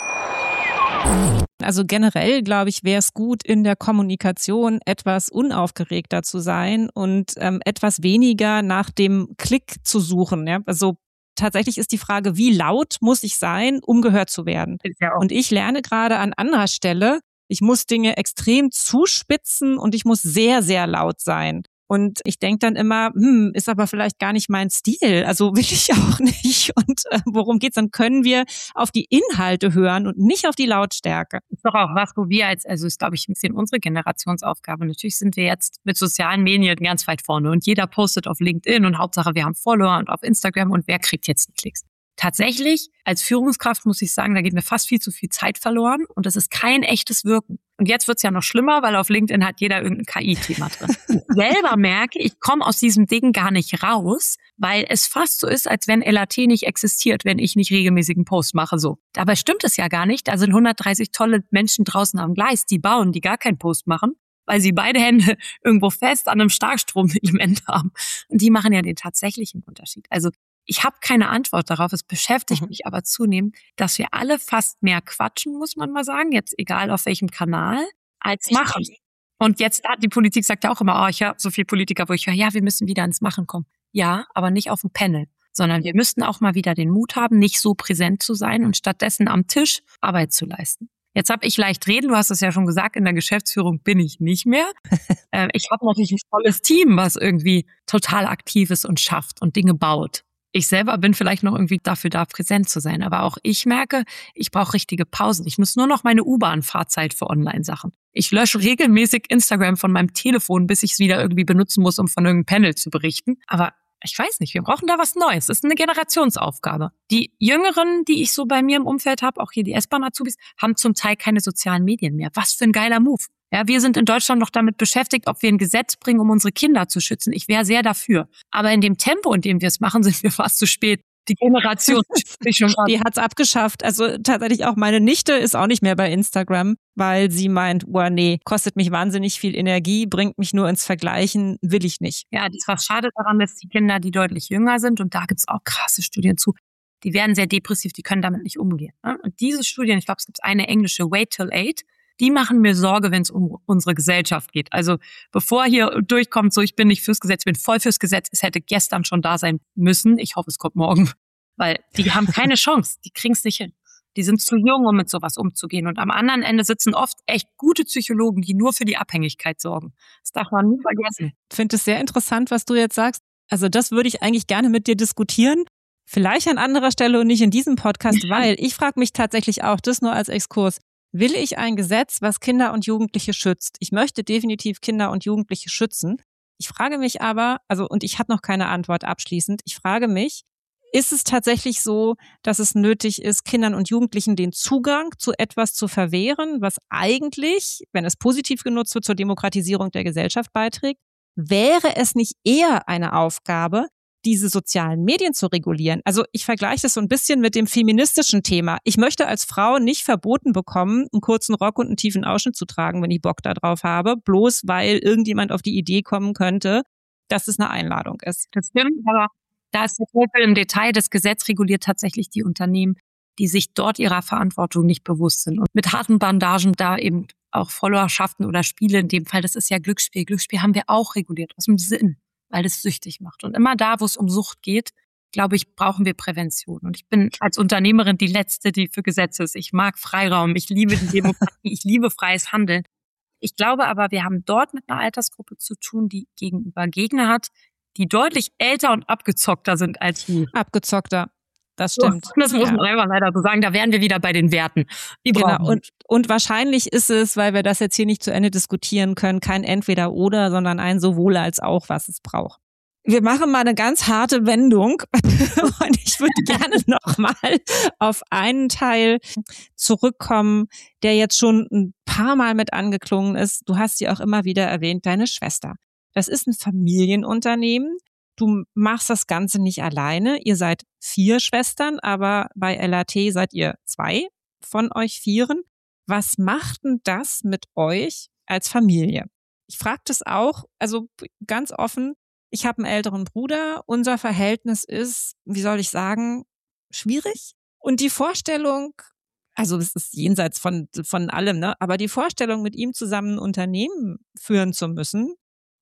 Also generell, glaube ich, wäre es gut, in der Kommunikation etwas unaufgeregter zu sein und etwas weniger nach dem Klick zu suchen. Ja? Also tatsächlich ist die Frage, wie laut muss ich sein, um gehört zu werden? Und ich lerne gerade an anderer Stelle, ich muss Dinge extrem zuspitzen und ich muss sehr, sehr laut sein. Und ich denke dann immer, ist aber vielleicht gar nicht mein Stil, also will ich auch nicht. Und worum geht's? Dann können wir auf die Inhalte hören und nicht auf die Lautstärke. Ist doch auch was, wo wir also ist, glaube ich, ein bisschen unsere Generationsaufgabe. Natürlich sind wir jetzt mit sozialen Medien ganz weit vorne und jeder postet auf LinkedIn und Hauptsache wir haben Follower und auf Instagram und wer kriegt jetzt die Klicks? Tatsächlich, als Führungskraft muss ich sagen, da geht mir fast viel zu viel Zeit verloren und das ist kein echtes Wirken. Und jetzt wird's ja noch schlimmer, weil auf LinkedIn hat jeder irgendein KI-Thema drin. Ich selber merke, ich komme aus diesem Ding gar nicht raus, weil es fast so ist, als wenn LAT nicht existiert, wenn ich nicht regelmäßigen Post mache. So. Dabei stimmt es ja gar nicht. Da sind 130 tolle Menschen draußen am Gleis, die bauen, die gar keinen Post machen, weil sie beide Hände irgendwo fest an einem Starkstromelement haben. Und die machen ja den tatsächlichen Unterschied. Also Ich habe keine Antwort darauf. Es beschäftigt mich aber zunehmend, dass wir alle fast mehr quatschen, muss man mal sagen, jetzt egal auf welchem Kanal, als machen. Und jetzt hat die Politik sagt ja auch immer, ich höre so viele Politiker, wo ich höre, ja, wir müssen wieder ins Machen kommen. Ja, aber nicht auf dem Panel, sondern wir müssten auch mal wieder den Mut haben, nicht so präsent zu sein und stattdessen am Tisch Arbeit zu leisten. Jetzt habe ich leicht reden, du hast es ja schon gesagt, in der Geschäftsführung bin ich nicht mehr. Ich habe natürlich ein tolles Team, was irgendwie total aktiv ist und schafft und Dinge baut. Ich selber bin vielleicht noch irgendwie dafür da, präsent zu sein. Aber auch ich merke, ich brauche richtige Pausen. Ich muss nur noch meine U-Bahn-Fahrzeit für Online-Sachen. Ich lösche regelmäßig Instagram von meinem Telefon, bis ich es wieder irgendwie benutzen muss, um von irgendeinem Panel zu berichten. Aber ich weiß nicht, wir brauchen da was Neues. Das ist eine Generationsaufgabe. Die Jüngeren, die ich so bei mir im Umfeld habe, auch hier die S-Bahn-Azubis, haben zum Teil keine sozialen Medien mehr. Was für ein geiler Move. Ja, wir sind in Deutschland noch damit beschäftigt, ob wir ein Gesetz bringen, um unsere Kinder zu schützen. Ich wäre sehr dafür. Aber in dem Tempo, in dem wir es machen, sind wir fast zu spät. Die Generation die hat's abgeschafft. Also tatsächlich auch meine Nichte ist auch nicht mehr bei Instagram, weil sie meint, nee, kostet mich wahnsinnig viel Energie, bringt mich nur ins Vergleichen, will ich nicht. Ja, das was schade daran ist, die Kinder, die deutlich jünger sind, und da gibt's auch krasse Studien zu, die werden sehr depressiv, die können damit nicht umgehen. Und diese Studien, ich glaube, es gibt eine englische, Wait Till 8, die machen mir Sorge, wenn es um unsere Gesellschaft geht. Also bevor hier durchkommt, so ich bin nicht fürs Gesetz, ich bin voll fürs Gesetz, es hätte gestern schon da sein müssen. Ich hoffe, es kommt morgen. Weil die haben keine Chance, die kriegen es nicht hin. Die sind zu jung, um mit sowas umzugehen. Und am anderen Ende sitzen oft echt gute Psychologen, die nur für die Abhängigkeit sorgen. Das darf man nie vergessen. Ich finde es sehr interessant, was du jetzt sagst. Also das würde ich eigentlich gerne mit dir diskutieren. Vielleicht an anderer Stelle und nicht in diesem Podcast, weil ich frage mich tatsächlich auch, das nur als Exkurs, will ich ein Gesetz, was Kinder und Jugendliche schützt? Ich möchte definitiv Kinder und Jugendliche schützen. Ich frage mich aber, und ich habe noch keine Antwort abschließend, ich frage mich, ist es tatsächlich so, dass es nötig ist, Kindern und Jugendlichen den Zugang zu etwas zu verwehren, was eigentlich, wenn es positiv genutzt wird, zur Demokratisierung der Gesellschaft beiträgt? Wäre es nicht eher eine Aufgabe, diese sozialen Medien zu regulieren? Also ich vergleiche das so ein bisschen mit dem feministischen Thema. Ich möchte als Frau nicht verboten bekommen, einen kurzen Rock und einen tiefen Ausschnitt zu tragen, wenn ich Bock da drauf habe, bloß weil irgendjemand auf die Idee kommen könnte, dass es eine Einladung ist. Das stimmt, aber da ist das Mittel im Detail. Das Gesetz reguliert tatsächlich die Unternehmen, die sich dort ihrer Verantwortung nicht bewusst sind. Und mit harten Bandagen da eben auch Followerschaften oder Spiele in dem Fall, das ist ja Glücksspiel. Glücksspiel haben wir auch reguliert, aus dem Sinn, weil es süchtig macht. Und immer da, wo es um Sucht geht, glaube ich, brauchen wir Prävention. Und ich bin als Unternehmerin die Letzte, die für Gesetze ist. Ich mag Freiraum, ich liebe die Demokratie, ich liebe freies Handeln. Ich glaube aber, wir haben dort mit einer Altersgruppe zu tun, die gegenüber Gegner hat, die deutlich älter und abgezockter sind als wir. Abgezockter, das stimmt. Das muss man einfach leider so sagen. Da wären wir wieder bei den Werten. Genau. Und wahrscheinlich ist es, weil wir das jetzt hier nicht zu Ende diskutieren können, kein Entweder-Oder, sondern ein sowohl als auch, was es braucht. Wir machen mal eine ganz harte Wendung und ich würde gerne nochmal auf einen Teil zurückkommen, der jetzt schon ein paar Mal mit angeklungen ist. Du hast sie auch immer wieder erwähnt, deine Schwester. Das ist ein Familienunternehmen. Du machst das Ganze nicht alleine. Ihr seid 4 Schwestern, aber bei LAT seid ihr 2 von euch 4. Was macht denn das mit euch als Familie? Ich frage das auch, ganz offen. Ich habe einen älteren Bruder. Unser Verhältnis ist, wie soll ich sagen, schwierig. Und die Vorstellung, es ist jenseits von allem, ne? Aber die Vorstellung, mit ihm zusammen ein Unternehmen führen zu müssen,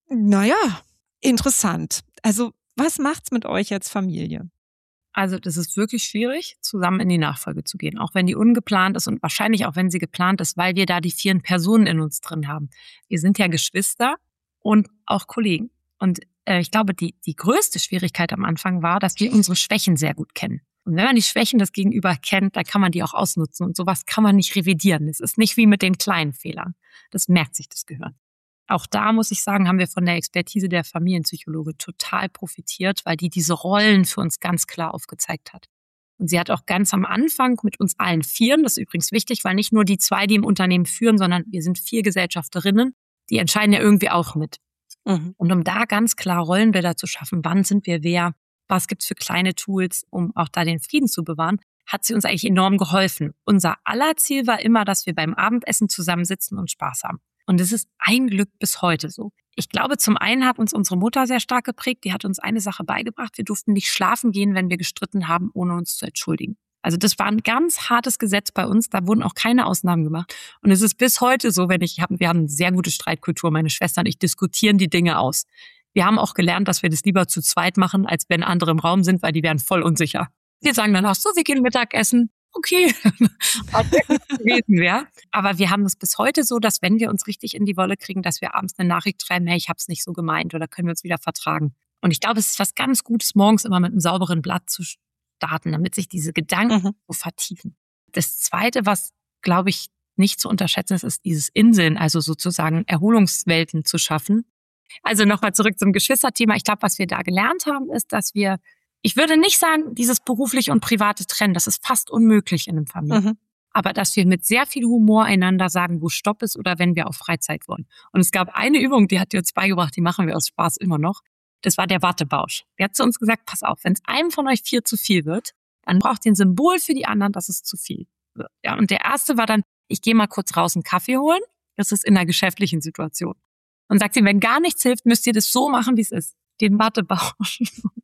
interessant. Was macht's mit euch als Familie? Also das ist wirklich schwierig, zusammen in die Nachfolge zu gehen, auch wenn die ungeplant ist und wahrscheinlich auch wenn sie geplant ist, weil wir da die 4 Personen in uns drin haben. Wir sind ja Geschwister und auch Kollegen. Und ich glaube, die größte Schwierigkeit am Anfang war, dass wir unsere Schwächen sehr gut kennen. Und wenn man die Schwächen des Gegenüber kennt, dann kann man die auch ausnutzen. Und sowas kann man nicht revidieren. Es ist nicht wie mit den kleinen Fehlern. Das merkt sich das Gehirn. Auch da, muss ich sagen, haben wir von der Expertise der Familienpsychologe total profitiert, weil die diese Rollen für uns ganz klar aufgezeigt hat. Und sie hat auch ganz am Anfang mit uns allen 4, das ist übrigens wichtig, weil nicht nur die 2, die im Unternehmen führen, sondern wir sind 4 Gesellschafterinnen, die entscheiden ja irgendwie auch mit. Mhm. Und um da ganz klar Rollenbilder zu schaffen, wann sind wir wer, was gibt's für kleine Tools, um auch da den Frieden zu bewahren, hat sie uns eigentlich enorm geholfen. Unser aller Ziel war immer, dass wir beim Abendessen zusammensitzen und Spaß haben. Und es ist ein Glück bis heute so. Ich glaube, zum einen hat uns unsere Mutter sehr stark geprägt. Die hat uns eine Sache beigebracht. Wir durften nicht schlafen gehen, wenn wir gestritten haben, ohne uns zu entschuldigen. Also das war ein ganz hartes Gesetz bei uns. Da wurden auch keine Ausnahmen gemacht. Und es ist bis heute so, wir haben eine sehr gute Streitkultur. Meine Schwester und ich diskutieren die Dinge aus. Wir haben auch gelernt, dass wir das lieber zu zweit machen, als wenn andere im Raum sind, weil die wären voll unsicher. Wir sagen dann auch so, wir gehen Mittagessen. Okay, gewesen wäre. Aber wir haben es bis heute so, dass wenn wir uns richtig in die Wolle kriegen, dass wir abends eine Nachricht schreiben, hey, ich habe es nicht so gemeint oder können wir uns wieder vertragen. Und ich glaube, es ist was ganz Gutes, morgens immer mit einem sauberen Blatt zu starten, damit sich diese Gedanken so vertiefen. Das Zweite, was, glaube ich, nicht zu unterschätzen ist, ist dieses Inseln, also sozusagen Erholungswelten zu schaffen. Also nochmal zurück zum Geschwisterthema. Ich glaube, was wir da gelernt haben, ist, dass wir, ich würde nicht sagen, dieses berufliche und private trennen, das ist fast unmöglich in einem Familien. Aber dass wir mit sehr viel Humor einander sagen, wo Stopp ist oder wenn wir auf Freizeit wollen. Und es gab eine Übung, die hat die uns beigebracht, die machen wir aus Spaß immer noch. Das war der Wattebausch. Der hat zu uns gesagt, pass auf, wenn es einem von euch 4 zu viel wird, dann braucht ihr ein Symbol für die anderen, dass es zu viel wird. Ja, und der erste war dann, ich gehe mal kurz raus einen Kaffee holen. Das ist in einer geschäftlichen Situation. Und sagt sie, wenn gar nichts hilft, müsst ihr das so machen, wie es ist. Den Wattebausch.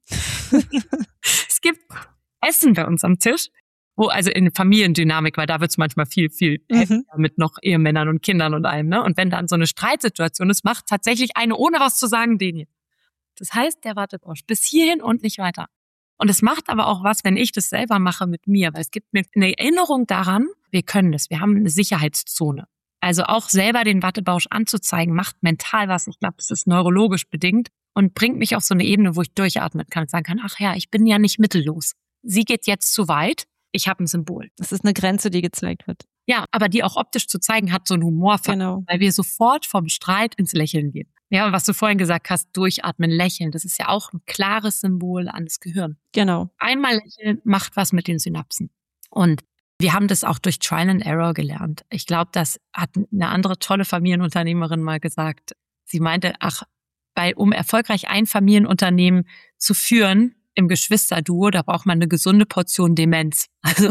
Es gibt Essen bei uns am Tisch, wo also in Familiendynamik, weil da wird es manchmal viel heftiger mit noch Ehemännern und Kindern und allem. Ne? Und wenn dann so eine Streitsituation ist, macht tatsächlich eine, ohne was zu sagen, den hier. Das heißt, der Wattebausch bis hierhin und nicht weiter. Und es macht aber auch was, wenn ich das selber mache mit mir, weil es gibt mir eine Erinnerung daran, wir können das, wir haben eine Sicherheitszone. Also auch selber den Wattebausch anzuzeigen, macht mental was. Ich glaube, das ist neurologisch bedingt und bringt mich auf so eine Ebene, wo ich durchatmen kann und sagen kann, ach ja, ich bin ja nicht mittellos. Sie geht jetzt zu weit, ich habe ein Symbol. Das ist eine Grenze, die gezeigt wird. Ja, aber die auch optisch zu zeigen, hat so einen Humorfaktor, Genau. Weil wir sofort vom Streit ins Lächeln gehen. Ja, und was du vorhin gesagt hast, durchatmen, lächeln, das ist ja auch ein klares Symbol an das Gehirn. Genau. Einmal lächeln macht was mit den Synapsen. Und wir haben das auch durch Trial and Error gelernt. Ich glaube, das hat eine andere tolle Familienunternehmerin mal gesagt. Sie meinte, um erfolgreich ein Familienunternehmen zu führen, im Geschwisterduo, da braucht man eine gesunde Portion Demenz. Also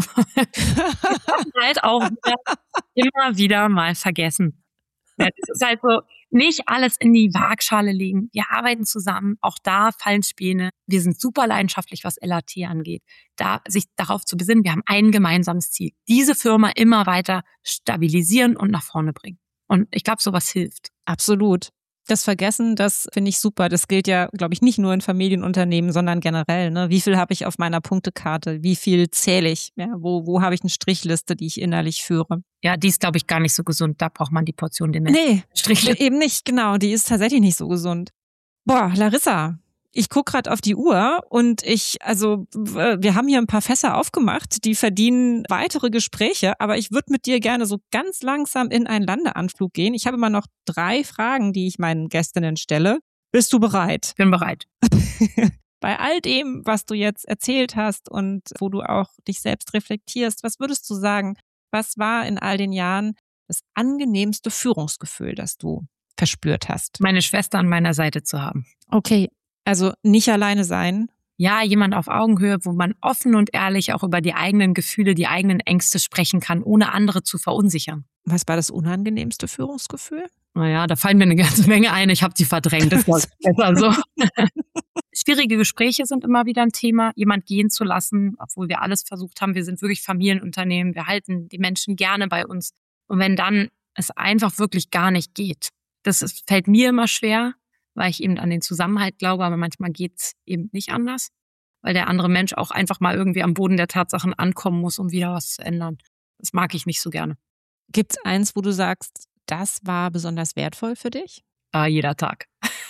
halt auch immer wieder mal vergessen. Ja, das ist halt so, nicht alles in die Waagschale legen. Wir arbeiten zusammen, auch da fallen Späne. Wir sind super leidenschaftlich, was LAT angeht. Sich darauf zu besinnen, wir haben ein gemeinsames Ziel. Diese Firma immer weiter stabilisieren und nach vorne bringen. Und ich glaube, sowas hilft. Absolut. Das Vergessen, das finde ich super. Das gilt ja, glaube ich, nicht nur in Familienunternehmen, sondern generell. Ne? Wie viel habe ich auf meiner Punktekarte? Wie viel zähle ich? Ja, wo habe ich eine Strichliste, die ich innerlich führe? Ja, die ist, glaube ich, gar nicht so gesund. Da braucht man die Portion Demenz. Nee, Strichliste. eben nicht, genau. Die ist tatsächlich nicht so gesund. Boah, Larissa, ich gucke gerade auf die Uhr und wir haben hier ein paar Fässer aufgemacht, die verdienen weitere Gespräche, aber ich würde mit dir gerne so ganz langsam in einen Landeanflug gehen. Ich habe immer noch 3 Fragen, die ich meinen Gästinnen stelle. Bist du bereit? Bin bereit. Bei all dem, was du jetzt erzählt hast und wo du auch dich selbst reflektierst, was würdest du sagen, was war in all den Jahren das angenehmste Führungsgefühl, das du verspürt hast? Meine Schwester an meiner Seite zu haben. Okay. Also nicht alleine sein. Ja, jemand auf Augenhöhe, wo man offen und ehrlich auch über die eigenen Gefühle, die eigenen Ängste sprechen kann, ohne andere zu verunsichern. Was war das unangenehmste Führungsgefühl? Naja, da fallen mir eine ganze Menge ein. Ich habe sie verdrängt. Das war besser so. Schwierige Gespräche sind immer wieder ein Thema, jemand gehen zu lassen, obwohl wir alles versucht haben. Wir sind wirklich Familienunternehmen. Wir halten die Menschen gerne bei uns. Und wenn dann es einfach wirklich gar nicht geht, fällt mir immer schwer, weil ich eben an den Zusammenhalt glaube, aber manchmal geht's eben nicht anders, weil der andere Mensch auch einfach mal irgendwie am Boden der Tatsachen ankommen muss, um wieder was zu ändern. Das mag ich nicht so gerne. Gibt's eins, wo du sagst, das war besonders wertvoll für dich? Jeder Tag.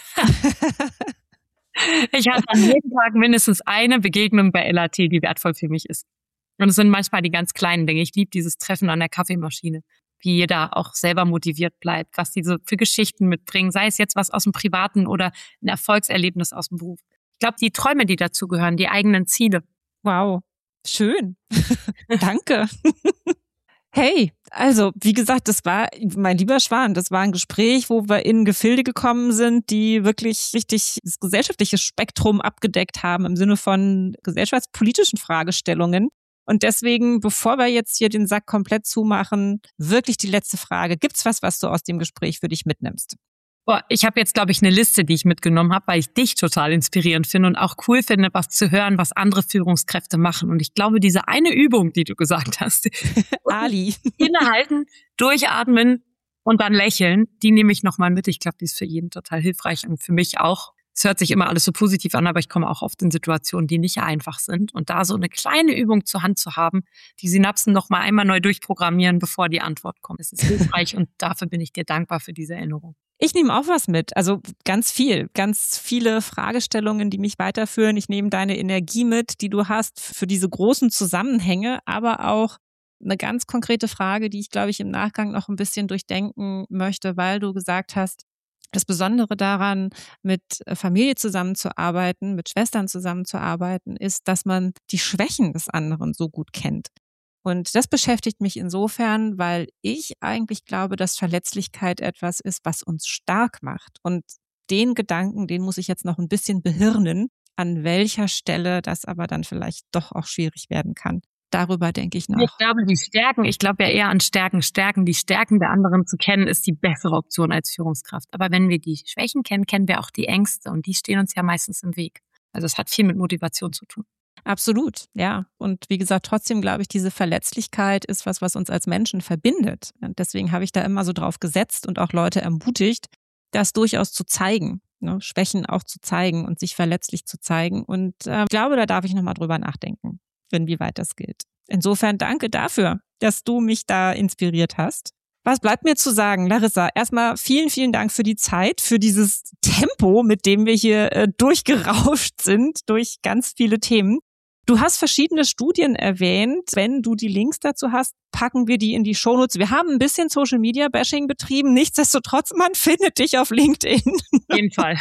Ich hatte an jedem Tag mindestens eine Begegnung bei LAT, die wertvoll für mich ist. Und es sind manchmal die ganz kleinen Dinge. Ich liebe dieses Treffen an der Kaffeemaschine. Wie jeder auch selber motiviert bleibt, was die so für Geschichten mitbringen, sei es jetzt was aus dem Privaten oder ein Erfolgserlebnis aus dem Beruf. Ich glaube, die Träume, die dazugehören, die eigenen Ziele. Wow, schön. Danke. Hey, also wie gesagt, das war, mein lieber Schwan, das war ein Gespräch, wo wir in Gefilde gekommen sind, die wirklich richtig das gesellschaftliche Spektrum abgedeckt haben im Sinne von gesellschaftspolitischen Fragestellungen. Und deswegen, bevor wir jetzt hier den Sack komplett zumachen, wirklich die letzte Frage. Gibt's was du aus dem Gespräch für dich mitnimmst? Ich habe jetzt, glaube ich, eine Liste, die ich mitgenommen habe, weil ich dich total inspirierend finde und auch cool finde, was zu hören, was andere Führungskräfte machen. Und ich glaube, diese eine Übung, die du gesagt hast, Ali, innehalten, durchatmen und dann lächeln, die nehme ich nochmal mit. Ich glaube, die ist für jeden total hilfreich und für mich auch. Es hört sich immer alles so positiv an, aber ich komme auch oft in Situationen, die nicht einfach sind. Und da so eine kleine Übung zur Hand zu haben, die Synapsen nochmal einmal neu durchprogrammieren, bevor die Antwort kommt, das ist hilfreich und dafür bin ich dir dankbar für diese Erinnerung. Ich nehme auch was mit, also ganz viele Fragestellungen, die mich weiterführen. Ich nehme deine Energie mit, die du hast für diese großen Zusammenhänge, aber auch eine ganz konkrete Frage, die ich, glaube ich, im Nachgang noch ein bisschen durchdenken möchte, weil du gesagt hast, das Besondere daran, mit Familie zusammenzuarbeiten, mit Schwestern zusammenzuarbeiten, ist, dass man die Schwächen des anderen so gut kennt. Und das beschäftigt mich insofern, weil ich eigentlich glaube, dass Verletzlichkeit etwas ist, was uns stark macht. Und den Gedanken, den muss ich jetzt noch ein bisschen behirnen, an welcher Stelle das aber dann vielleicht doch auch schwierig werden kann. Darüber denke ich nach. Ich glaube ja eher an Stärken. Die Stärken der anderen zu kennen, ist die bessere Option als Führungskraft. Aber wenn wir die Schwächen kennen, kennen wir auch die Ängste und die stehen uns ja meistens im Weg. Also es hat viel mit Motivation zu tun. Absolut, ja. Und wie gesagt, trotzdem glaube ich, diese Verletzlichkeit ist was uns als Menschen verbindet. Und deswegen habe ich da immer so drauf gesetzt und auch Leute ermutigt, das durchaus zu zeigen, ne? Schwächen auch zu zeigen und sich verletzlich zu zeigen. Und ich glaube, da darf ich nochmal drüber nachdenken, inwieweit das gilt. Insofern danke dafür, dass du mich da inspiriert hast. Was bleibt mir zu sagen, Larissa? Erstmal vielen, vielen Dank für die Zeit, für dieses Tempo, mit dem wir hier durchgerauscht sind, durch ganz viele Themen. Du hast verschiedene Studien erwähnt. Wenn du die Links dazu hast, packen wir die in die Shownotes. Wir haben ein bisschen Social-Media-Bashing betrieben. Nichtsdestotrotz, man findet dich auf LinkedIn. Auf jeden Fall.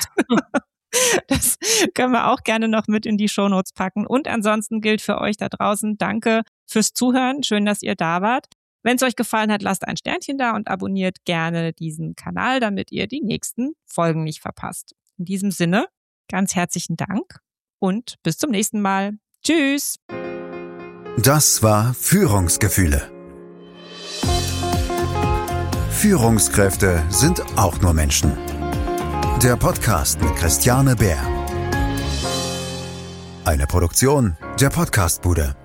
Das können wir auch gerne noch mit in die Shownotes packen. Und ansonsten gilt für euch da draußen, danke fürs Zuhören. Schön, dass ihr da wart. Wenn es euch gefallen hat, lasst ein Sternchen da und abonniert gerne diesen Kanal, damit ihr die nächsten Folgen nicht verpasst. In diesem Sinne, ganz herzlichen Dank und bis zum nächsten Mal. Tschüss. Das war Führungsgefühle. Führungskräfte sind auch nur Menschen. Der Podcast mit Christiane Beer. Eine Produktion der Podcastbude.